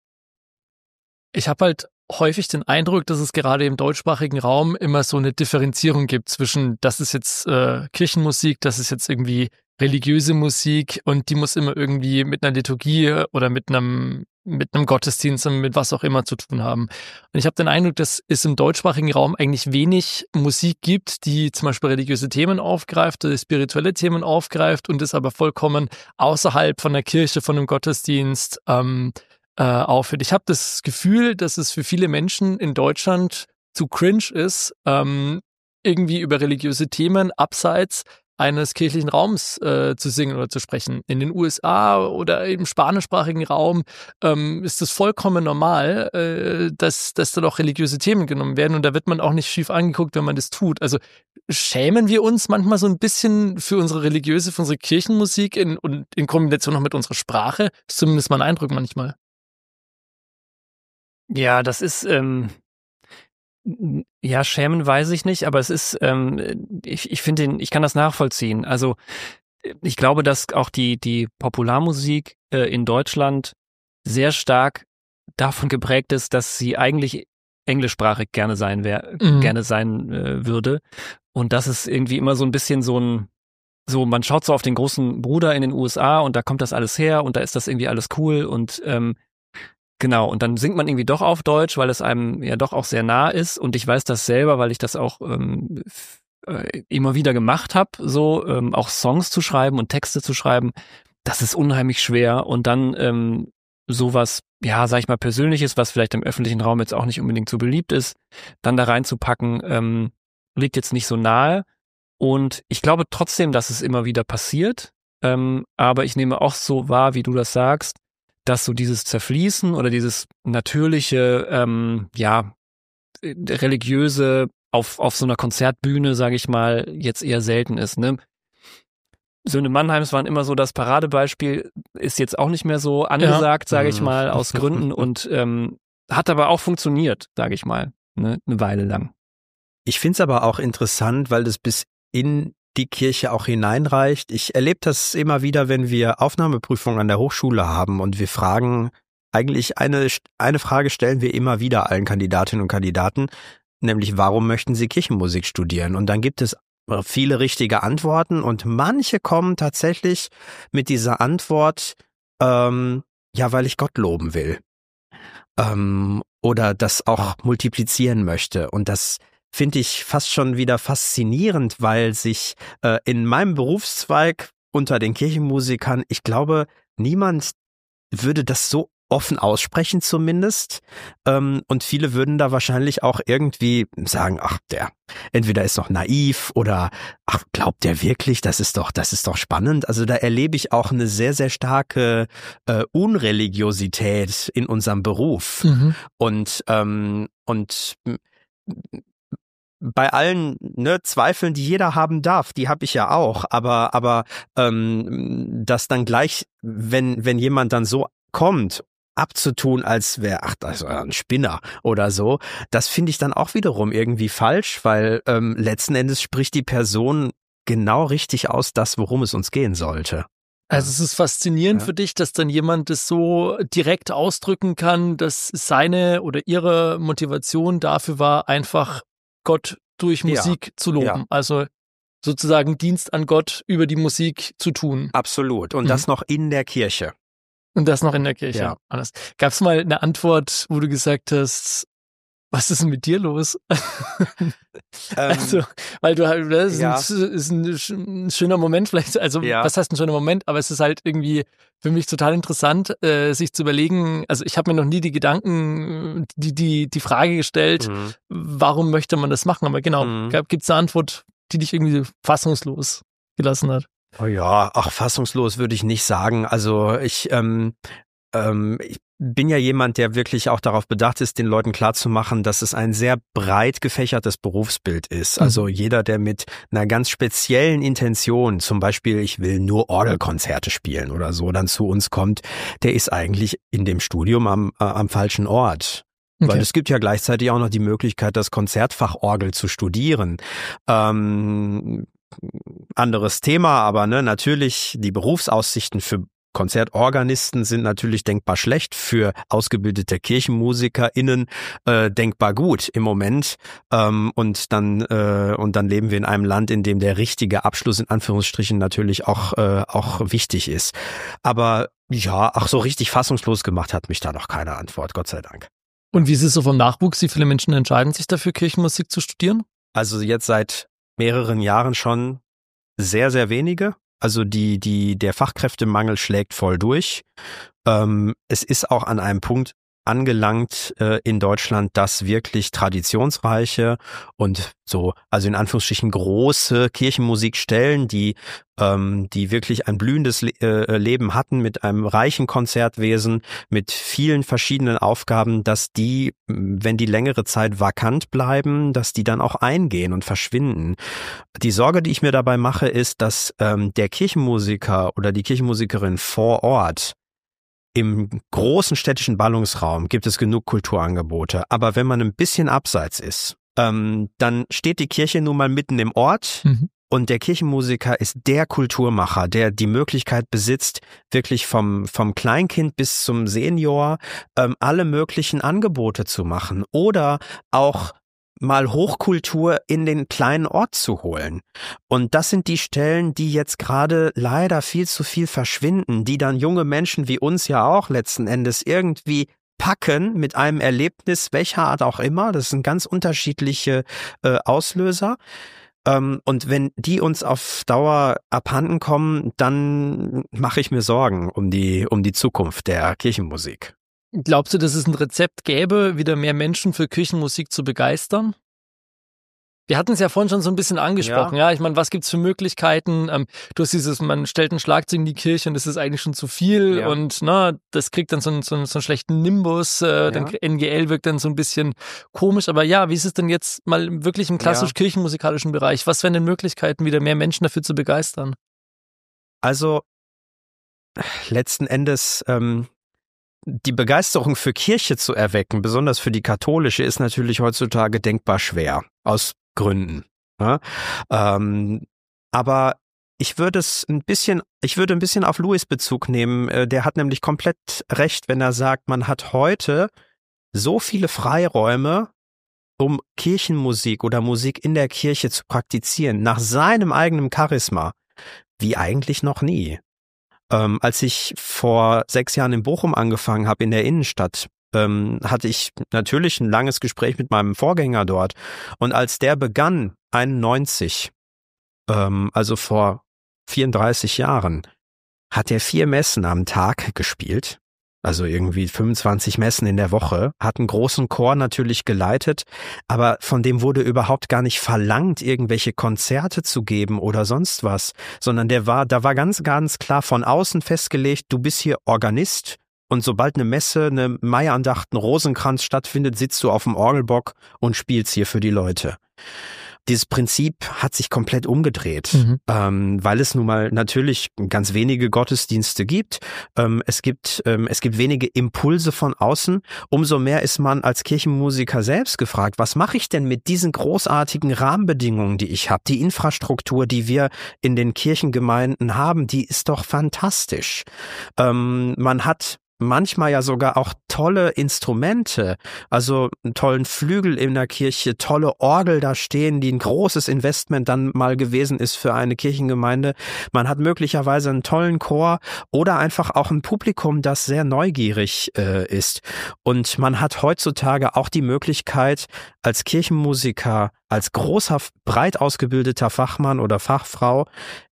Ich habe halt häufig den Eindruck, dass es gerade im deutschsprachigen Raum immer so eine Differenzierung gibt zwischen, das ist jetzt äh, Kirchenmusik, das ist jetzt irgendwie religiöse Musik und die muss immer irgendwie mit einer Liturgie oder mit einem mit einem Gottesdienst und mit was auch immer zu tun haben. Und ich habe den Eindruck, dass es im deutschsprachigen Raum eigentlich wenig Musik gibt, die zum Beispiel religiöse Themen aufgreift oder spirituelle Themen aufgreift und es aber vollkommen außerhalb von der Kirche, von einem Gottesdienst ähm, äh, aufhört. Ich habe das Gefühl, dass es für viele Menschen in Deutschland zu cringe ist, ähm, irgendwie über religiöse Themen abseits eines kirchlichen Raums äh, zu singen oder zu sprechen. In den U S A oder im spanischsprachigen Raum ähm, ist es vollkommen normal, äh, dass, dass da doch religiöse Themen genommen werden und da wird man auch nicht schief angeguckt, wenn man das tut. Also schämen wir uns manchmal so ein bisschen für unsere religiöse, für unsere Kirchenmusik in, und in Kombination noch mit unserer Sprache? Ist zumindest mein Eindruck manchmal. Ja, das ist, ähm, ja, schämen weiß ich nicht, aber es ist, ähm, ich, ich finde den, ich kann das nachvollziehen. Also ich glaube, dass auch die, die Popularmusik äh, in Deutschland sehr stark davon geprägt ist, dass sie eigentlich englischsprachig gerne sein wär, Mhm. gerne sein äh, würde. Und das ist irgendwie immer so ein bisschen so ein, so, man schaut so auf den großen Bruder in den U S A und da kommt das alles her und da ist das irgendwie alles cool und ähm, genau, und dann singt man irgendwie doch auf Deutsch, weil es einem ja doch auch sehr nah ist. Und ich weiß das selber, weil ich das auch ähm, f- äh, immer wieder gemacht habe, so ähm, auch Songs zu schreiben und Texte zu schreiben. Das ist unheimlich schwer. Und dann ähm, sowas, ja, sag ich mal, Persönliches, was vielleicht im öffentlichen Raum jetzt auch nicht unbedingt so beliebt ist, dann da reinzupacken, ähm, liegt jetzt nicht so nahe. Und ich glaube trotzdem, dass es immer wieder passiert. Ähm, aber ich nehme auch so wahr, wie du das sagst, dass so dieses Zerfließen oder dieses natürliche, ähm, ja, äh, religiöse auf, auf so einer Konzertbühne, sage ich mal, jetzt eher selten ist. Ne? Söhne Mannheims waren immer so das Paradebeispiel, ist jetzt auch nicht mehr so angesagt, sage ich Mhm. mal, aus Gründen und ähm, hat aber auch funktioniert, sage ich mal, ne? Eine Weile lang. Ich finde es aber auch interessant, weil das bis in die Kirche auch hineinreicht. Ich erlebe das immer wieder, wenn wir Aufnahmeprüfungen an der Hochschule haben und wir fragen, eigentlich eine, eine Frage stellen wir immer wieder allen Kandidatinnen und Kandidaten, nämlich warum möchten sie Kirchenmusik studieren? Und dann gibt es viele richtige Antworten und manche kommen tatsächlich mit dieser Antwort, ähm, ja, weil ich Gott loben will. Ähm, oder das auch multiplizieren möchte. Und das finde ich fast schon wieder faszinierend, weil sich äh, in meinem Berufszweig unter den Kirchenmusikern, ich glaube, niemand würde das so offen aussprechen zumindest. Ähm, und viele würden da wahrscheinlich auch irgendwie sagen, ach, der entweder ist noch naiv oder ach, glaubt der wirklich, das ist doch, das ist doch spannend. Also da erlebe ich auch eine sehr, sehr starke äh, Unreligiosität in unserem Beruf. Mhm. Und, ähm, und bei allen ne, Zweifeln, die jeder haben darf, die habe ich ja auch, aber aber ähm, das dann gleich, wenn wenn jemand dann so kommt, abzutun, als wäre, ach, das ist ein Spinner oder so, das finde ich dann auch wiederum irgendwie falsch, weil ähm, letzten Endes spricht die Person genau richtig aus, das, worum es uns gehen sollte. Also es ist faszinierend Ja. für dich, dass dann jemand das so direkt ausdrücken kann, dass seine oder ihre Motivation dafür war, einfach Gott durch Ja. Musik zu loben. Ja. Also sozusagen Dienst an Gott über die Musik zu tun. Absolut. Und Mhm. das noch in der Kirche. Und das noch in der Kirche. Ja. Alles. Gab es mal eine Antwort, wo du gesagt hast, was ist denn mit dir los? Ähm, Also, weil du halt, das ist, ja. ein, ist ein sch- ein schöner Moment vielleicht, also Ja. was heißt ein schöner Moment, aber es ist halt irgendwie für mich total interessant, äh, sich zu überlegen, also ich habe mir noch nie die Gedanken, die, die, die Frage gestellt, Mhm. warum möchte man das machen, aber genau, Mhm. gibt es eine Antwort, die dich irgendwie fassungslos gelassen hat? Oh ja, ach, fassungslos würde ich nicht sagen. Also ich, ähm, ähm, ich bin ja jemand, der wirklich auch darauf bedacht ist, den Leuten klarzumachen, dass es ein sehr breit gefächertes Berufsbild ist. Mhm. Also jeder, der mit einer ganz speziellen Intention, zum Beispiel ich will nur Orgelkonzerte spielen oder so, dann zu uns kommt, der ist eigentlich in dem Studium am, äh, am falschen Ort. Okay. Weil es gibt ja gleichzeitig auch noch die Möglichkeit, das Konzertfach Orgel zu studieren. Ähm, anderes Thema, aber ne, natürlich die Berufsaussichten für Konzertorganisten sind natürlich denkbar schlecht, für ausgebildete KirchenmusikerInnen äh, denkbar gut im Moment. Ähm, und dann äh, und dann leben wir in einem Land, in dem der richtige Abschluss in Anführungsstrichen natürlich auch äh, auch wichtig ist. Aber ja, ach so richtig fassungslos gemacht hat mich da noch keine Antwort, Gott sei Dank. Und wie ist es so vom Nachwuchs? Wie viele Menschen entscheiden sich dafür, Kirchenmusik zu studieren? Also jetzt seit mehreren Jahren schon sehr, sehr wenige. Also die, die, der Fachkräftemangel schlägt voll durch. Ähm, es ist auch an einem Punkt angelangt äh, in Deutschland, dass wirklich traditionsreiche und so, also in Anführungsstrichen große Kirchenmusikstellen, die ähm, die wirklich ein blühendes Le äh, Leben hatten mit einem reichen Konzertwesen, mit vielen verschiedenen Aufgaben, dass die, wenn die längere Zeit vakant bleiben, dass die dann auch eingehen und verschwinden. Die Sorge, die ich mir dabei mache, ist, dass ähm, der Kirchenmusiker oder die Kirchenmusikerin vor Ort im großen städtischen Ballungsraum gibt es genug Kulturangebote. Aber wenn man ein bisschen abseits ist, ähm, dann steht die Kirche nun mal mitten im Ort. Mhm. Und der Kirchenmusiker ist der Kulturmacher, der die Möglichkeit besitzt, wirklich vom, vom Kleinkind bis zum Senior ähm, alle möglichen Angebote zu machen oder auch mal Hochkultur in den kleinen Ort zu holen. Und das sind die Stellen, die jetzt gerade leider viel zu viel verschwinden, die dann junge Menschen wie uns ja auch letzten Endes irgendwie packen mit einem Erlebnis, welcher Art auch immer. Das sind ganz unterschiedliche äh, Auslöser. Ähm, und wenn die uns auf Dauer abhanden kommen, dann mache ich mir Sorgen um die, um die Zukunft der Kirchenmusik. Glaubst du, dass es ein Rezept gäbe, wieder mehr Menschen für Kirchenmusik zu begeistern? Wir hatten es ja vorhin schon so ein bisschen angesprochen, ja. ja? Ich meine, was gibt's für Möglichkeiten? Ähm, du hast dieses, man stellt ein Schlagzeug in die Kirche und das ist eigentlich schon zu viel Ja. und na, das kriegt dann so einen, so einen, so einen schlechten Nimbus. Äh, Ja. dann N G L wirkt dann so ein bisschen komisch. Aber ja, wie ist es denn jetzt mal wirklich im klassisch Ja. kirchenmusikalischen Bereich? Was wären denn Möglichkeiten, wieder mehr Menschen dafür zu begeistern? Also letzten Endes ähm, die Begeisterung für Kirche zu erwecken, besonders für die katholische, ist natürlich heutzutage denkbar schwer, aus Gründen. Ja? Ähm, aber ich würde es ein bisschen, ich würde ein bisschen auf Louis Bezug nehmen. Äh, der hat nämlich komplett recht, wenn er sagt, man hat heute so viele Freiräume, um Kirchenmusik oder Musik in der Kirche zu praktizieren, nach seinem eigenen Charisma, wie eigentlich noch nie. Ähm, als ich vor sechs Jahren in Bochum angefangen habe, in der Innenstadt, ähm, hatte ich natürlich ein langes Gespräch mit meinem Vorgänger dort. Und als der begann, einundneunzig, ähm, also vor vierunddreißig Jahren, hat er vier Messen am Tag gespielt. Also irgendwie fünfundzwanzig Messen in der Woche, hat einen großen Chor natürlich geleitet, aber von dem wurde überhaupt gar nicht verlangt, irgendwelche Konzerte zu geben oder sonst was, sondern der war, da war ganz, ganz klar von außen festgelegt, du bist hier Organist und sobald eine Messe, eine Maiandacht, ein Rosenkranz stattfindet, sitzt du auf dem Orgelbock und spielst hier für die Leute. dieses Prinzip hat sich komplett umgedreht, Mhm. ähm, weil es nun mal natürlich ganz wenige Gottesdienste gibt. Ähm, es gibt ähm, es gibt wenige Impulse von außen. Umso mehr ist man als Kirchenmusiker selbst gefragt, was mache ich denn mit diesen großartigen Rahmenbedingungen, die ich habe? Die Infrastruktur, die wir in den Kirchengemeinden haben, die ist doch fantastisch. Ähm, man hat manchmal ja sogar auch tolle Instrumente, also einen tollen Flügel in der Kirche, tolle Orgel da stehen, die ein großes Investment dann mal gewesen ist für eine Kirchengemeinde. Man hat möglicherweise einen tollen Chor oder einfach auch ein Publikum, das sehr neugierig äh, ist. Und man hat heutzutage auch die Möglichkeit, als Kirchenmusiker, als großer, breit ausgebildeter Fachmann oder Fachfrau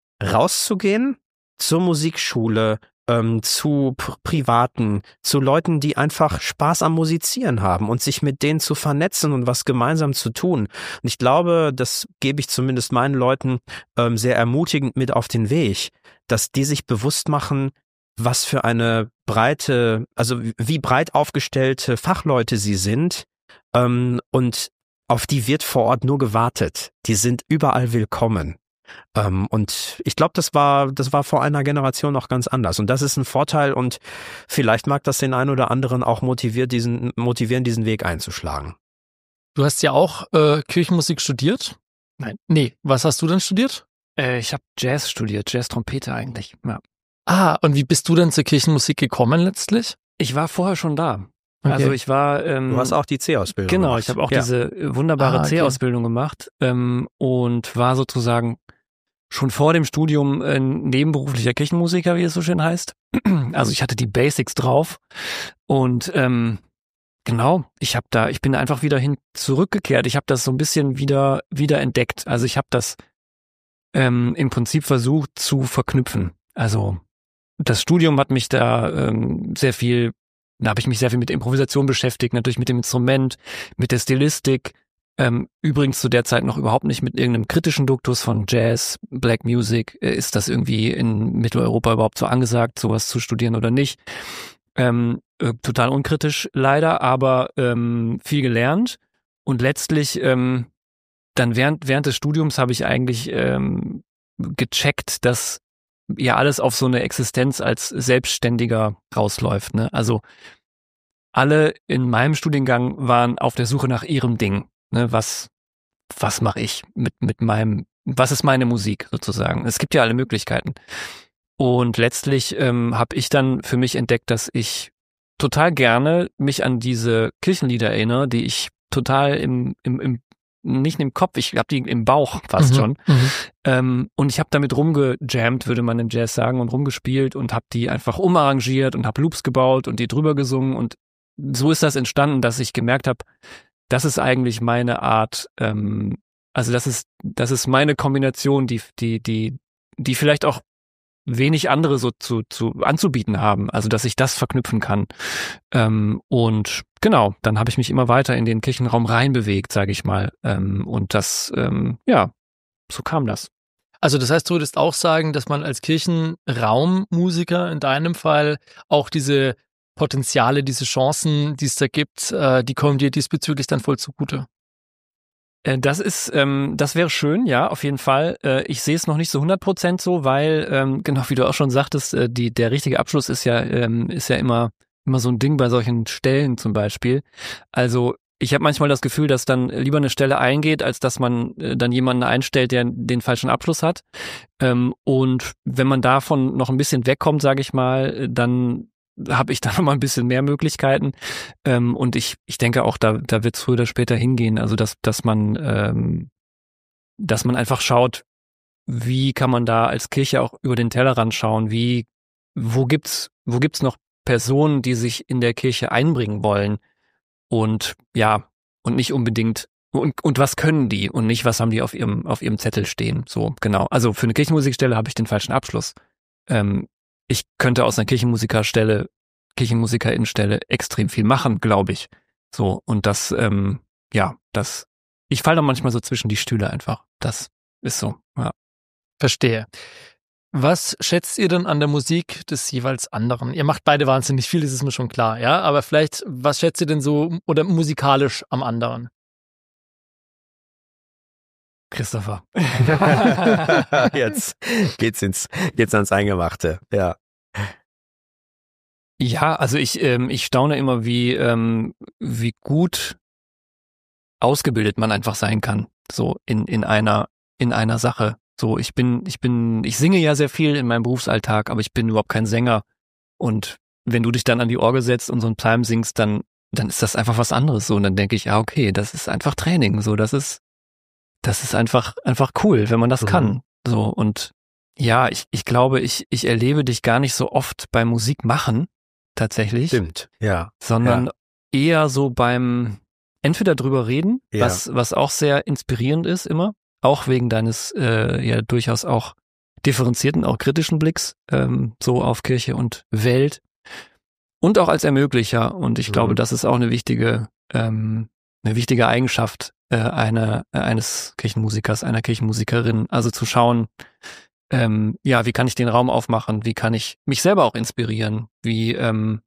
rauszugehen zur Musikschule, ähm, zu P- Privaten, zu Leuten, die einfach Spaß am Musizieren haben und sich mit denen zu vernetzen und was gemeinsam zu tun. Und ich glaube, das gebe ich zumindest meinen Leuten ähm, sehr ermutigend mit auf den Weg, dass die sich bewusst machen, was für eine breite, also wie breit aufgestellte Fachleute sie sind, ähm, und auf die wird vor Ort nur gewartet. Die sind überall willkommen. Ähm, und ich glaube, das war, das war vor einer Generation noch ganz anders. Und das ist ein Vorteil und vielleicht mag das den einen oder anderen auch motiviert, diesen, motivieren, diesen Weg einzuschlagen. Du hast ja auch äh, Kirchenmusik studiert? Nein. Nee, was hast du denn studiert? Äh, ich habe Jazz studiert, Jazz-Trompete eigentlich. Ja. Ah, und wie bist du denn zur Kirchenmusik gekommen letztlich? Ich war vorher schon da. Okay. Also ich war... Ähm, Du hast auch die C-Ausbildung Genau, gemacht. ich habe auch Ja. diese wunderbare Ah, okay. C-Ausbildung gemacht ähm, und war sozusagen schon vor dem Studium ein nebenberuflicher Kirchenmusiker, wie es so schön heißt. Also ich hatte die Basics drauf und ähm, genau, ich habe da, ich bin einfach wieder hin zurückgekehrt. Ich habe das so ein bisschen wieder wieder entdeckt. Also ich habe das ähm, im Prinzip versucht zu verknüpfen. Also das Studium hat mich da ähm, sehr viel, da habe ich mich sehr viel mit Improvisation beschäftigt, natürlich mit dem Instrument, mit der Stilistik. Ähm, übrigens zu der Zeit noch überhaupt nicht mit irgendeinem kritischen Duktus von Jazz, Black Music. Äh, ist das irgendwie in Mitteleuropa überhaupt so angesagt, sowas zu studieren oder nicht? Ähm, äh, total unkritisch leider, aber ähm, viel gelernt. Und letztlich ähm, dann während während des Studiums habe ich eigentlich ähm, gecheckt, dass ja alles auf so eine Existenz als Selbstständiger rausläuft. Ne? Also alle in meinem Studiengang waren auf der Suche nach ihrem Ding. Ne? Was was mache ich mit mit meinem, was ist meine Musik sozusagen? Es gibt ja alle Möglichkeiten. Und letztlich ähm, habe ich dann für mich entdeckt, dass ich total gerne mich an diese Kirchenlieder erinnere, die ich total im im, im nicht im Kopf, ich habe die im Bauch fast Mhm, schon. mhm. Ähm, und ich habe damit rumgejammt, würde man im Jazz sagen, und rumgespielt und habe die einfach umarrangiert und habe Loops gebaut und die drüber gesungen. Und so ist das entstanden, dass ich gemerkt habe, das ist eigentlich meine Art, ähm, also das ist das ist meine Kombination, die die die die vielleicht auch wenig andere so zu zu anzubieten haben. Also dass ich das verknüpfen kann. Ähm, und genau, dann habe ich mich immer weiter in den Kirchenraum reinbewegt, sage ich mal. Ähm, und das, ähm, ja, so kam das. Also das heißt, du würdest auch sagen, dass man als Kirchenraummusiker in deinem Fall auch diese Potenziale, diese Chancen, die es da gibt, äh, die kommen dir diesbezüglich dann voll zugute. Äh, Das ist, ähm, das wäre schön, ja, auf jeden Fall. Äh, ich sehe es noch nicht so hundert Prozent so, weil, ähm, genau wie du auch schon sagtest, äh, die, der richtige Abschluss ist ja, ähm, ist ja immer, immer so ein Ding bei solchen Stellen zum Beispiel. Also ich habe manchmal das Gefühl, dass dann lieber eine Stelle eingeht, als dass man äh, dann jemanden einstellt, der den falschen Abschluss hat. Ähm, und wenn man davon noch ein bisschen wegkommt, sage ich mal, äh, dann habe ich da noch mal ein bisschen mehr Möglichkeiten. Ähm, und ich ich denke auch, da da wird es früher oder später hingehen. Also dass dass man ähm, dass man einfach schaut, wie kann man da als Kirche auch über den Tellerrand schauen? Wie wo gibt's wo gibt's noch Personen, die sich in der Kirche einbringen wollen? Und ja, und nicht unbedingt und und was können die und nicht was haben die auf ihrem auf ihrem Zettel stehen? So genau. Also für eine Kirchenmusikstelle habe ich den falschen Abschluss. Ähm, ich könnte aus einer Kirchenmusikerstelle, Kirchenmusikerinnenstelle extrem viel machen, glaube ich. So, und das, ähm, ja, das, ich falle da manchmal so zwischen die Stühle einfach. Das ist so, ja. Verstehe. Was schätzt ihr denn an der Musik des jeweils anderen? Ihr macht beide wahnsinnig viel, das ist mir schon klar, ja? Aber vielleicht, was schätzt ihr denn so oder musikalisch am anderen? Christopher. Jetzt geht's ins, geht's ans Eingemachte, ja. Ja, also ich, ähm, ich staune immer, wie, ähm, wie gut ausgebildet man einfach sein kann, so in, in einer, in einer Sache. So, ich bin, ich bin, ich singe ja sehr viel in meinem Berufsalltag, aber ich bin überhaupt kein Sänger. Und wenn du dich dann an die Orgel setzt und so einen Psalm singst, dann, dann ist das einfach was anderes. So, und dann denke ich, ja, okay, das ist einfach Training. So, das ist, das ist einfach, einfach cool, wenn man das mhm. kann. So, und ja, ich, ich glaube, ich, ich erlebe dich gar nicht so oft beim Musik machen, tatsächlich. Stimmt, ja. Sondern ja. eher so beim entweder drüber reden, ja. was, was auch sehr inspirierend ist immer, auch wegen deines äh, ja durchaus auch differenzierten, auch kritischen Blicks ähm, so auf Kirche und Welt und auch als Ermöglicher. Und ich mhm. glaube, das ist auch eine wichtige, ähm, eine wichtige Eigenschaft äh, einer, äh, eines Kirchenmusikers, einer Kirchenmusikerin. Also zu schauen, ähm, ja, wie kann ich den Raum aufmachen? Wie kann ich mich selber auch inspirieren? Wie, ähm,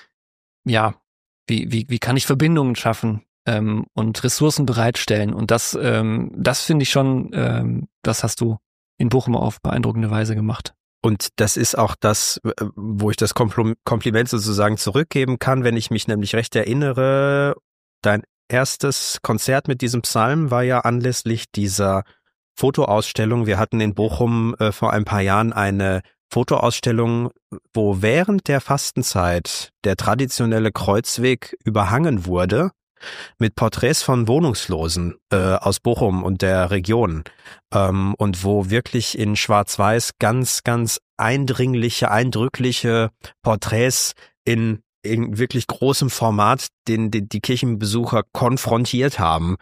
ja, wie, wie, wie kann ich Verbindungen schaffen? Ähm, und Ressourcen bereitstellen. Und das, ähm, das finde ich schon, ähm, das hast du in Bochum auf beeindruckende Weise gemacht. Und das ist auch das, wo ich das Kompliment sozusagen zurückgeben kann, wenn ich mich nämlich recht erinnere. Dein erstes Konzert mit diesem Psalm war ja anlässlich dieser Fotoausstellung. Wir hatten in Bochum äh, vor ein paar Jahren eine Fotoausstellung, wo während der Fastenzeit der traditionelle Kreuzweg überhangen wurde mit Porträts von Wohnungslosen äh, aus Bochum und der Region ähm, und wo wirklich in Schwarz-Weiß ganz, ganz eindringliche, eindrückliche Porträts in in wirklich großem Format den, den die Kirchenbesucher konfrontiert haben.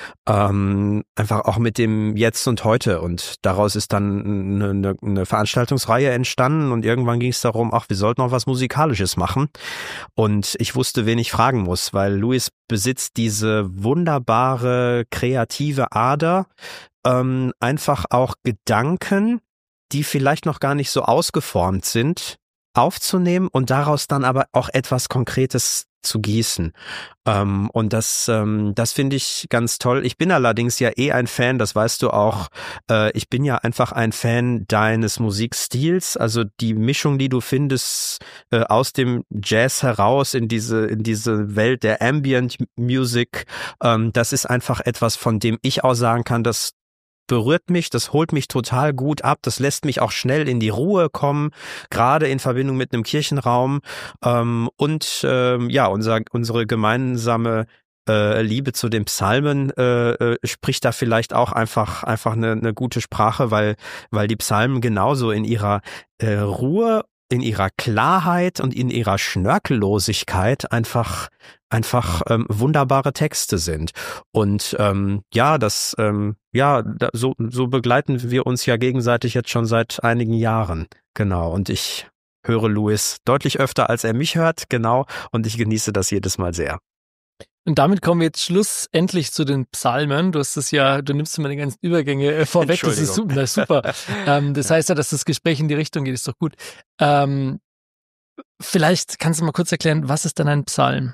Ähm, einfach auch mit dem Jetzt und Heute. Und daraus ist dann eine, eine, eine Veranstaltungsreihe entstanden und irgendwann ging es darum, ach, wir sollten auch was Musikalisches machen. Und ich wusste, wen ich fragen muss, weil Luis besitzt diese wunderbare, kreative Ader, ähm, einfach auch Gedanken, die vielleicht noch gar nicht so ausgeformt sind, aufzunehmen und daraus dann aber auch etwas Konkretes zu gießen. Ähm, und das, ähm, das finde ich ganz toll. Ich bin allerdings ja eh ein Fan, das weißt du auch. Äh, ich bin ja einfach ein Fan deines Musikstils. Also die Mischung, die du findest äh, aus dem Jazz heraus in diese in diese Welt der Ambient Music, ähm, das ist einfach etwas, von dem ich auch sagen kann, dass berührt mich, das holt mich total gut ab, das lässt mich auch schnell in die Ruhe kommen, gerade in Verbindung mit einem Kirchenraum ähm, und ähm, ja, unser, unsere gemeinsame äh, Liebe zu den Psalmen äh, äh, spricht da vielleicht auch einfach einfach eine, eine gute Sprache, weil weil die Psalmen genauso in ihrer äh, Ruhe, in ihrer Klarheit und in ihrer Schnörkellosigkeit einfach einfach ähm, wunderbare Texte sind. Und ähm, ja, das ähm, ja, da, so so begleiten wir uns ja gegenseitig jetzt schon seit einigen Jahren. Genau. Und ich höre Luis deutlich öfter, als er mich hört. Genau. Und ich genieße das jedes Mal sehr. Und damit kommen wir jetzt schlussendlich zu den Psalmen. Du hast es ja, du nimmst immer die ganzen Übergänge äh, vorweg. Das ist super. Das, ist super. ähm, das heißt ja, dass das Gespräch in die Richtung geht, ist doch gut. Ähm, vielleicht kannst du mal kurz erklären, was ist denn ein Psalm?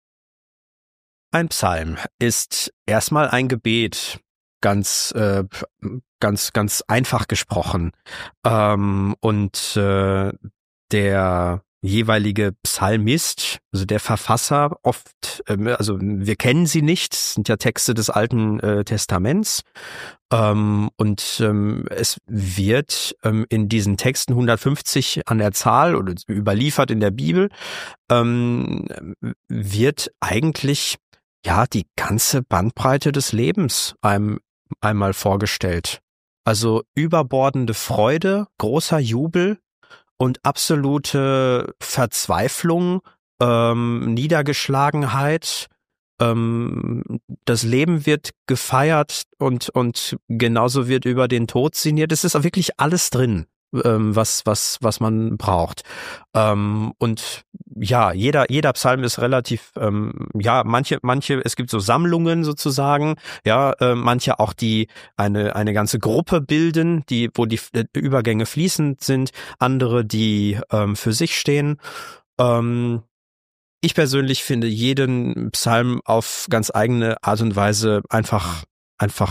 Ein Psalm ist erstmal ein Gebet, ganz, äh, ganz, ganz einfach gesprochen. Ähm, und äh, der jeweilige Psalmist, also der Verfasser, oft, ähm, also wir kennen sie nicht, es sind ja Texte des Alten äh, Testaments. Ähm, und ähm, es wird ähm, in diesen Texten hundertfünfzig an der Zahl oder überliefert in der Bibel, ähm, wird eigentlich ja die ganze Bandbreite des Lebens einem einmal vorgestellt. Also überbordende Freude, großer Jubel und absolute Verzweiflung, ähm, Niedergeschlagenheit. Ähm, das Leben wird gefeiert und und genauso wird über den Tod sinniert. Es ist auch wirklich alles drin, ähm, was was was man braucht. Ähm, und ja, jeder jeder Psalm ist relativ, ähm, ja, manche manche es gibt so Sammlungen sozusagen, ja, äh, manche auch, die eine eine ganze Gruppe bilden, die wo die Übergänge fließend sind, andere, die ähm, für sich stehen. Ähm, ich persönlich finde jeden Psalm auf ganz eigene Art und Weise einfach einfach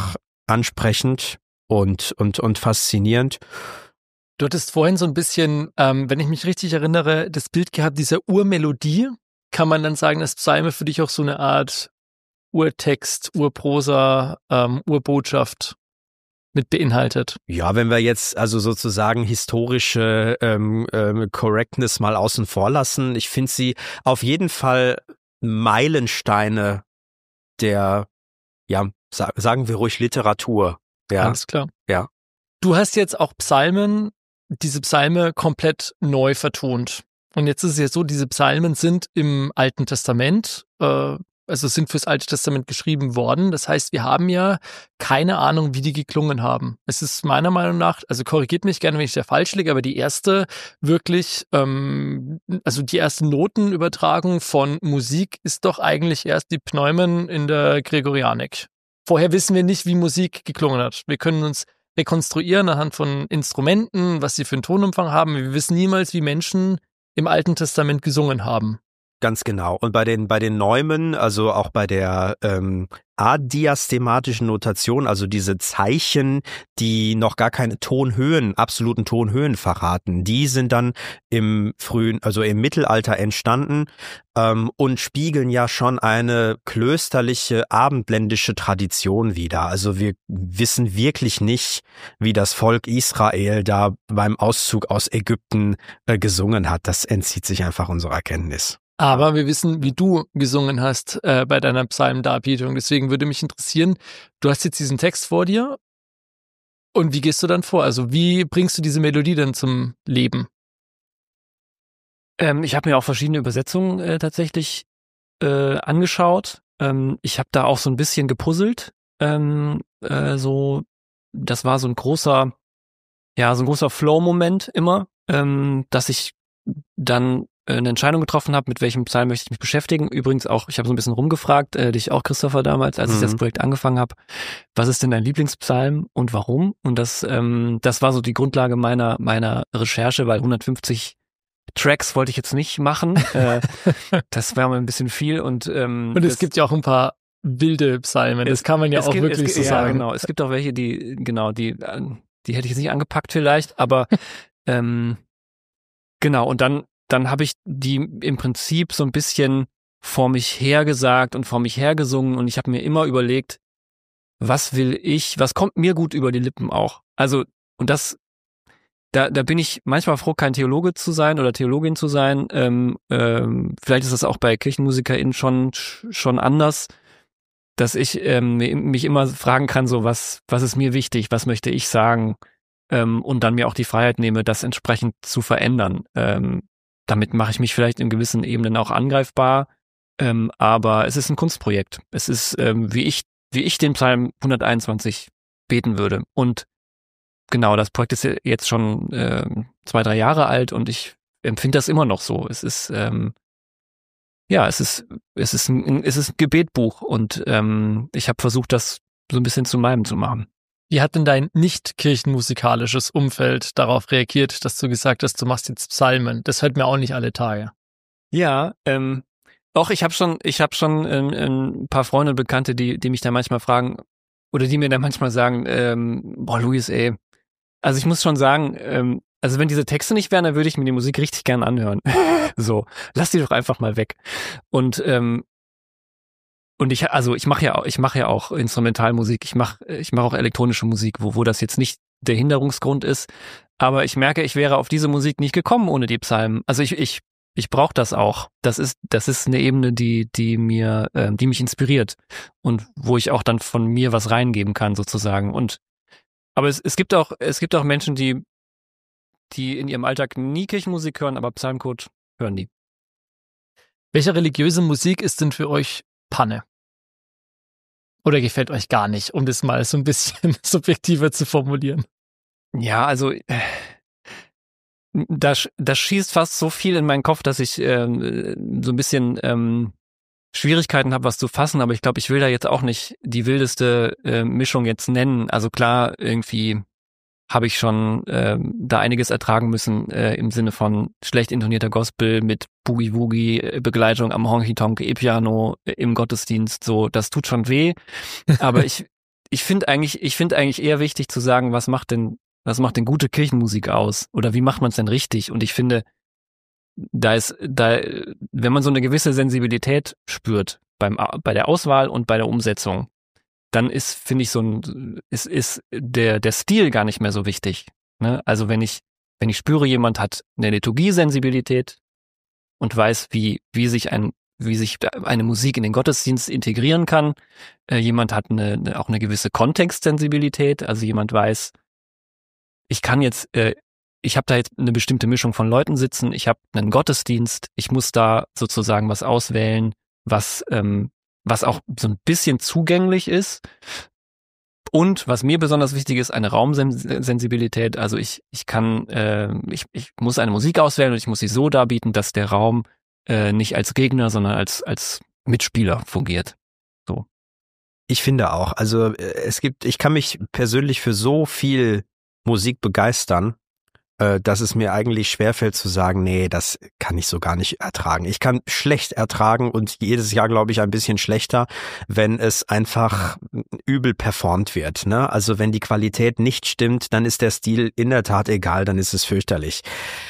ansprechend und, und, und faszinierend. Du hattest vorhin so ein bisschen, ähm, wenn ich mich richtig erinnere, das Bild gehabt, dieser Urmelodie. Kann man dann sagen, dass Psalme für dich auch so eine Art Urtext, Urprosa, ähm, Urbotschaft mit beinhaltet? Ja, wenn wir jetzt also sozusagen historische ähm, ähm, Correctness mal außen vor lassen, ich finde sie auf jeden Fall Meilensteine der, ja, sa- sagen wir ruhig Literatur. Ja, Alles klar. ja. Du hast jetzt auch Psalmen, diese Psalme komplett neu vertont. Und jetzt ist es ja so, diese Psalmen sind im Alten Testament, äh, also sind fürs Alte Testament geschrieben worden. Das heißt, wir haben ja keine Ahnung, wie die geklungen haben. Es ist meiner Meinung nach, also korrigiert mich gerne, wenn ich da falsch liege, aber die erste wirklich, ähm, also die erste Notenübertragung von Musik ist doch eigentlich erst die Pneumen in der Gregorianik. Vorher wissen wir nicht, wie Musik geklungen hat. Wir können uns rekonstruieren anhand von Instrumenten, was sie für einen Tonumfang haben. Wir wissen niemals, wie Menschen im Alten Testament gesungen haben. Ganz genau. Und bei den bei den Neumen, also auch bei der ähm, adiastematischen Notation, also diese Zeichen, die noch gar keine Tonhöhen, absoluten Tonhöhen verraten, die sind dann im frühen, also im Mittelalter entstanden ähm, und spiegeln ja schon eine klösterliche abendländische Tradition wider. Also wir wissen wirklich nicht, wie das Volk Israel da beim Auszug aus Ägypten äh, gesungen hat. Das entzieht sich einfach unserer Kenntnis. Aber wir wissen, wie du gesungen hast äh, bei deiner Psalmendarbietung. Deswegen würde mich interessieren, du hast jetzt diesen Text vor dir und wie gehst du dann vor? Also wie bringst du diese Melodie dann zum Leben? Ähm, ich habe mir auch verschiedene Übersetzungen äh, tatsächlich äh, angeschaut. Ähm, ich habe da auch so ein bisschen gepuzzelt. Ähm, äh, so, das war so ein großer, ja, so ein großer Flow-Moment immer, ähm, dass ich dann eine Entscheidung getroffen habe, mit welchem Psalm möchte ich mich beschäftigen. Übrigens auch, ich habe so ein bisschen rumgefragt, äh, dich auch, Christopher, damals, als mhm. ich das Projekt angefangen habe, was ist denn dein Lieblingspsalm und warum? Und das ähm, das war so die Grundlage meiner meiner Recherche, weil hundertfünfzig Tracks wollte ich jetzt nicht machen. äh, das wäre mir ein bisschen viel. Und ähm, und es gibt ja auch ein paar wilde Psalmen, das kann man ja auch gibt, wirklich es, so ja, sagen. Genau, es gibt auch welche, die, genau, die, die hätte ich jetzt nicht angepackt vielleicht, aber ähm, genau, und dann dann habe ich die im Prinzip so ein bisschen vor mich hergesagt und vor mich hergesungen und ich habe mir immer überlegt, was will ich, was kommt mir gut über die Lippen auch. Also, und das, da da bin ich manchmal froh, kein Theologe zu sein oder Theologin zu sein. Ähm, ähm, vielleicht ist das auch bei KirchenmusikerInnen schon schon anders, dass ich ähm, mich immer fragen kann, so was was ist mir wichtig, was möchte ich sagen, ähm, und dann mir auch die Freiheit nehme, das entsprechend zu verändern. Ähm, Damit mache ich mich vielleicht in gewissen Ebenen auch angreifbar, ähm, aber es ist ein Kunstprojekt. Es ist, ähm, wie ich wie ich den Psalm hunderteinundzwanzig beten würde. Und genau, das Projekt ist jetzt schon äh, zwei, drei Jahre alt und ich empfinde das immer noch so. Es ist, ähm, ja, es ist es ist ein, es ist ein Gebetbuch und ähm, ich habe versucht, das so ein bisschen zu meinem zu machen. Wie hat denn dein nicht kirchenmusikalisches Umfeld darauf reagiert, dass du gesagt hast, du machst jetzt Psalmen? Das hört mir auch nicht alle Tage. Ja, ähm, auch ich habe schon, ich habe schon ähm, ein paar Freunde und Bekannte, die, die mich da manchmal fragen oder die mir dann manchmal sagen, ähm, boah, Luis, ey, also ich muss schon sagen, ähm, also wenn diese Texte nicht wären, dann würde ich mir die Musik richtig gern anhören. So, lass die doch einfach mal weg. Und ähm, Und ich, also ich mache ja auch, ich mache ja auch Instrumentalmusik, ich mache, ich mache auch elektronische Musik, wo, wo das jetzt nicht der Hinderungsgrund ist. Aber ich merke, ich wäre auf diese Musik nicht gekommen ohne die Psalmen. Also ich, ich, ich brauche das auch. Das ist, das ist eine Ebene, die, die mir, äh, die mich inspiriert und wo ich auch dann von mir was reingeben kann sozusagen. Und aber es, es gibt auch, es gibt auch Menschen, die, die in ihrem Alltag nie Kirchenmusik hören, aber Psalmcode hören die. Welche religiöse Musik ist denn für euch Panne? Oder gefällt euch gar nicht, um das mal so ein bisschen subjektiver zu formulieren? Ja, also äh, das, das schießt fast so viel in meinen Kopf, dass ich ähm, so ein bisschen ähm, Schwierigkeiten habe, was zu fassen. Aber ich glaube, ich will da jetzt auch nicht die wildeste äh, Mischung jetzt nennen. Also klar, irgendwie habe ich schon äh, da einiges ertragen müssen äh, im Sinne von schlecht intonierter Gospel mit Boogie-Woogie-Begleitung am Honky-Tonk E-Piano im Gottesdienst. So, das tut schon weh. Aber ich ich finde eigentlich, ich finde eigentlich eher wichtig zu sagen, was macht denn, was macht denn gute Kirchenmusik aus? Oder wie macht man es denn richtig? Und ich finde, da ist, da, wenn man so eine gewisse Sensibilität spürt beim, bei der Auswahl und bei der Umsetzung, dann ist, finde ich, so ein, ist, ist der, der Stil gar nicht mehr so wichtig. Ne? Also wenn ich, wenn ich spüre, jemand hat eine Liturgiesensibilität und weiß, wie, wie sich ein, wie sich eine Musik in den Gottesdienst integrieren kann, äh, jemand hat eine, eine, auch eine gewisse Kontextsensibilität, also jemand weiß, ich kann jetzt, äh, ich habe da jetzt eine bestimmte Mischung von Leuten sitzen, ich habe einen Gottesdienst, ich muss da sozusagen was auswählen, was, ähm, was auch so ein bisschen zugänglich ist. Und was mir besonders wichtig ist, eine Raumsensibilität. Also ich, ich kann, äh, ich, ich muss eine Musik auswählen und ich muss sie so darbieten, dass der Raum äh, nicht als Gegner, sondern als, als Mitspieler fungiert. So. Ich finde auch. Also es gibt, ich kann mich persönlich für so viel Musik begeistern, dass es mir eigentlich schwerfällt zu sagen, nee, das kann ich so gar nicht ertragen. Ich kann schlecht ertragen und jedes Jahr, glaube ich, ein bisschen schlechter, wenn es einfach übel performt wird. Ne? Also wenn die Qualität nicht stimmt, dann ist der Stil in der Tat egal, dann ist es fürchterlich.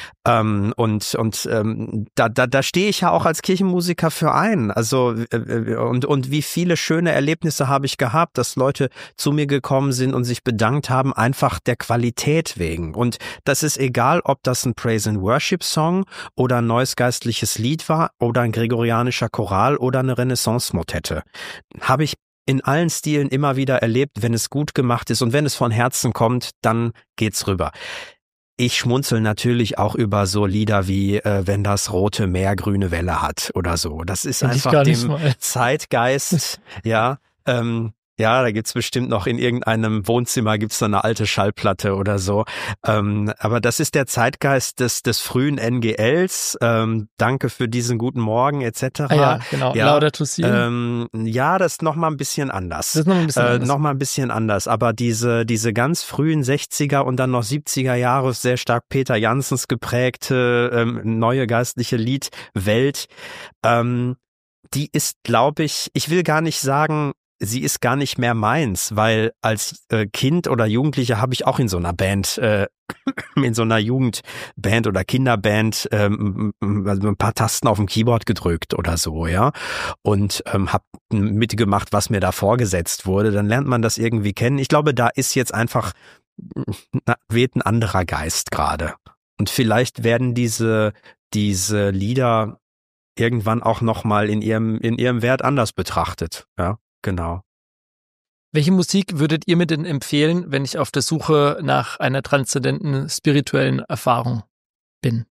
Ähm, und und ähm, da da da stehe ich ja auch als Kirchenmusiker für ein. Also äh, und und wie viele schöne Erlebnisse habe ich gehabt, dass Leute zu mir gekommen sind und sich bedankt haben, einfach der Qualität wegen. Und das ist egal, ob das ein Praise and Worship Song oder ein neues geistliches Lied war oder ein gregorianischer Choral oder eine Renaissance-Motette. Habe ich in allen Stilen immer wieder erlebt, wenn es gut gemacht ist und wenn es von Herzen kommt, dann geht's rüber. Ich schmunzel natürlich auch über so Lieder wie äh, Wenn das Rote Meer grüne Welle hat oder so. Das ist Find einfach dem Zeitgeist, ja, ähm, ja, da gibt's bestimmt noch in irgendeinem Wohnzimmer gibt's da eine alte Schallplatte oder so. Ähm, aber das ist der Zeitgeist des des frühen N G Ls. Ähm, danke für diesen guten Morgen et cetera. Ah ja, genau. Ja, Laudato Si. Ähm, ja, das ist noch mal ein bisschen anders. Das ist noch ein bisschen äh, anders. Noch mal ein bisschen anders. Aber diese diese ganz frühen sechziger und dann noch siebziger Jahre sehr stark Peter Janssens geprägte ähm, neue geistliche Liedwelt, ähm, die ist, glaube ich, ich will gar nicht sagen, sie ist gar nicht mehr meins, weil als äh, Kind oder Jugendlicher habe ich auch in so einer Band, äh, in so einer Jugendband oder Kinderband ähm, also ein paar Tasten auf dem Keyboard gedrückt oder so, ja, und ähm, habe mitgemacht, was mir da vorgesetzt wurde. Dann lernt man das irgendwie kennen. Ich glaube, da ist jetzt einfach na, weht ein anderer Geist gerade. Und vielleicht werden diese diese Lieder irgendwann auch nochmal in ihrem in ihrem Wert anders betrachtet, ja. Genau. Welche Musik würdet ihr mir denn empfehlen, wenn ich auf der Suche nach einer transzendenten spirituellen Erfahrung bin?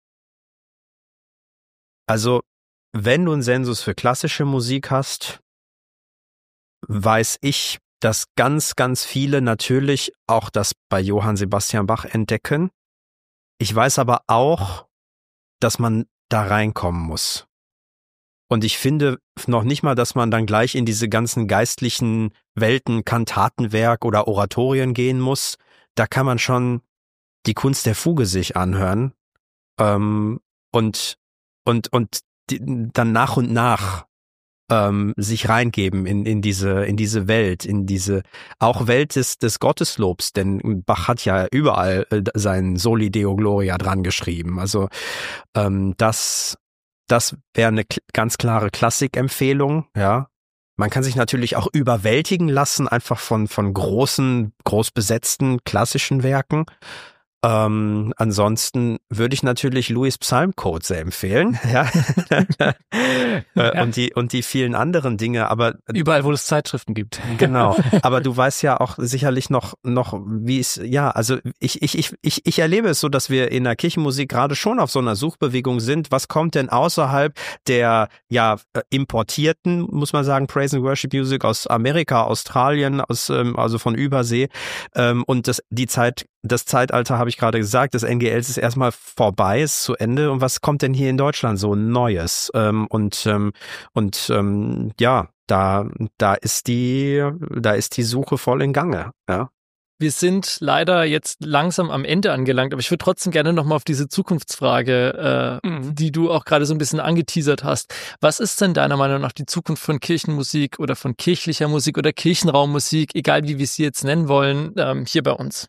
Also, wenn du einen Sensus für klassische Musik hast, weiß ich, dass ganz, ganz viele natürlich auch das bei Johann Sebastian Bach entdecken. Ich weiß aber auch, dass man da reinkommen muss. Und ich finde noch nicht mal, dass man dann gleich in diese ganzen geistlichen Welten, Kantatenwerk oder Oratorien gehen muss. Da kann man schon die Kunst der Fuge sich anhören ähm, und und und die, dann nach und nach ähm, sich reingeben in in diese in diese Welt, in diese auch Welt des des Gotteslobs. Denn Bach hat ja überall äh, sein Soli Deo Gloria dran geschrieben. Also ähm, das Das wäre eine ganz klare Klassikempfehlung, ja. Man kann sich natürlich auch überwältigen lassen, einfach von von großen, großbesetzten klassischen Werken. Ähm, ansonsten würde ich natürlich Louis Psalmcode sehr empfehlen, ja. Ja. Und die und die vielen anderen Dinge, aber Überall, wo es Zeitschriften gibt. genau. Aber du weißt ja auch sicherlich noch noch wie es ja, also ich ich ich ich ich erlebe es so, dass wir in der Kirchenmusik gerade schon auf so einer Suchbewegung sind. Was kommt denn außerhalb der ja importierten, muss man sagen, Praise and Worship Music aus Amerika, Australien, aus ähm, also von Übersee ähm, und das die Zeit Das Zeitalter, habe ich gerade gesagt, des N G Ls ist erstmal vorbei, ist zu Ende. Und was kommt denn hier in Deutschland so Neues? Ähm, und ähm, und ähm, ja, da da ist die da ist die Suche voll in Gange. Ja. Wir sind leider jetzt langsam am Ende angelangt, aber ich würde trotzdem gerne nochmal auf diese Zukunftsfrage, äh, mhm. die du auch gerade so ein bisschen angeteasert hast. Was ist denn deiner Meinung nach die Zukunft von Kirchenmusik oder von kirchlicher Musik oder Kirchenraummusik, egal wie wir sie jetzt nennen wollen, ähm, hier bei uns?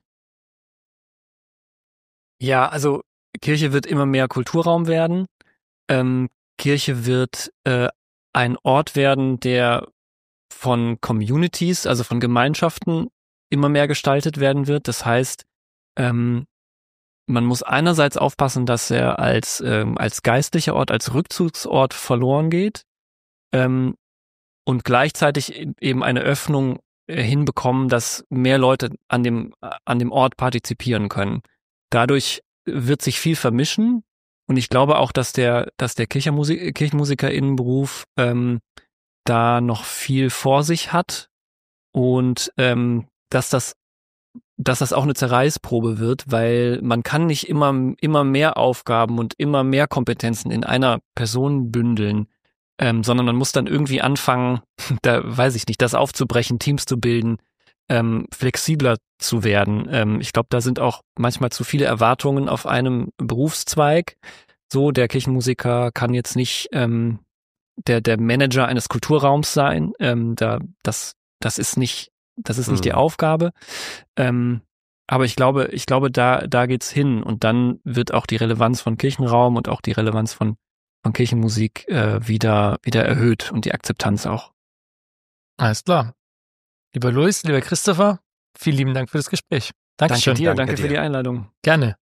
Ja, also Kirche wird immer mehr Kulturraum werden. Ähm, Kirche wird äh, ein Ort werden, der von Communities, also von Gemeinschaften immer mehr gestaltet werden wird. Das heißt, ähm, man muss einerseits aufpassen, dass er als ähm, als geistlicher Ort, als Rückzugsort verloren geht ähm, und gleichzeitig eben eine Öffnung äh, hinbekommen, dass mehr Leute an dem an dem Ort partizipieren können. Dadurch wird sich viel vermischen und ich glaube auch, dass der dass der Kirchenmusik, Kirchenmusikerinnenberuf ähm, da noch viel vor sich hat und ähm, dass das, dass das auch eine Zerreißprobe wird, weil man kann nicht immer, immer mehr Aufgaben und immer mehr Kompetenzen in einer Person bündeln, ähm, sondern man muss dann irgendwie anfangen, da weiß ich nicht, das aufzubrechen, Teams zu bilden, ähm, flexibler zu werden. Ähm, ich glaube, da sind auch manchmal zu viele Erwartungen auf einem Berufszweig. So, der Kirchenmusiker kann jetzt nicht ähm, der, der Manager eines Kulturraums sein. Ähm, da, das, das ist nicht Das ist nicht mhm. die Aufgabe. Ähm, aber ich glaube, ich glaube, da, da geht's hin. Und dann wird auch die Relevanz von Kirchenraum und auch die Relevanz von, von Kirchenmusik äh, wieder, wieder erhöht und die Akzeptanz auch. Alles klar. Lieber Luis, lieber Christopher, vielen lieben Dank für das Gespräch. Dankeschön. Danke dir, danke, danke für dir. die Einladung. Gerne.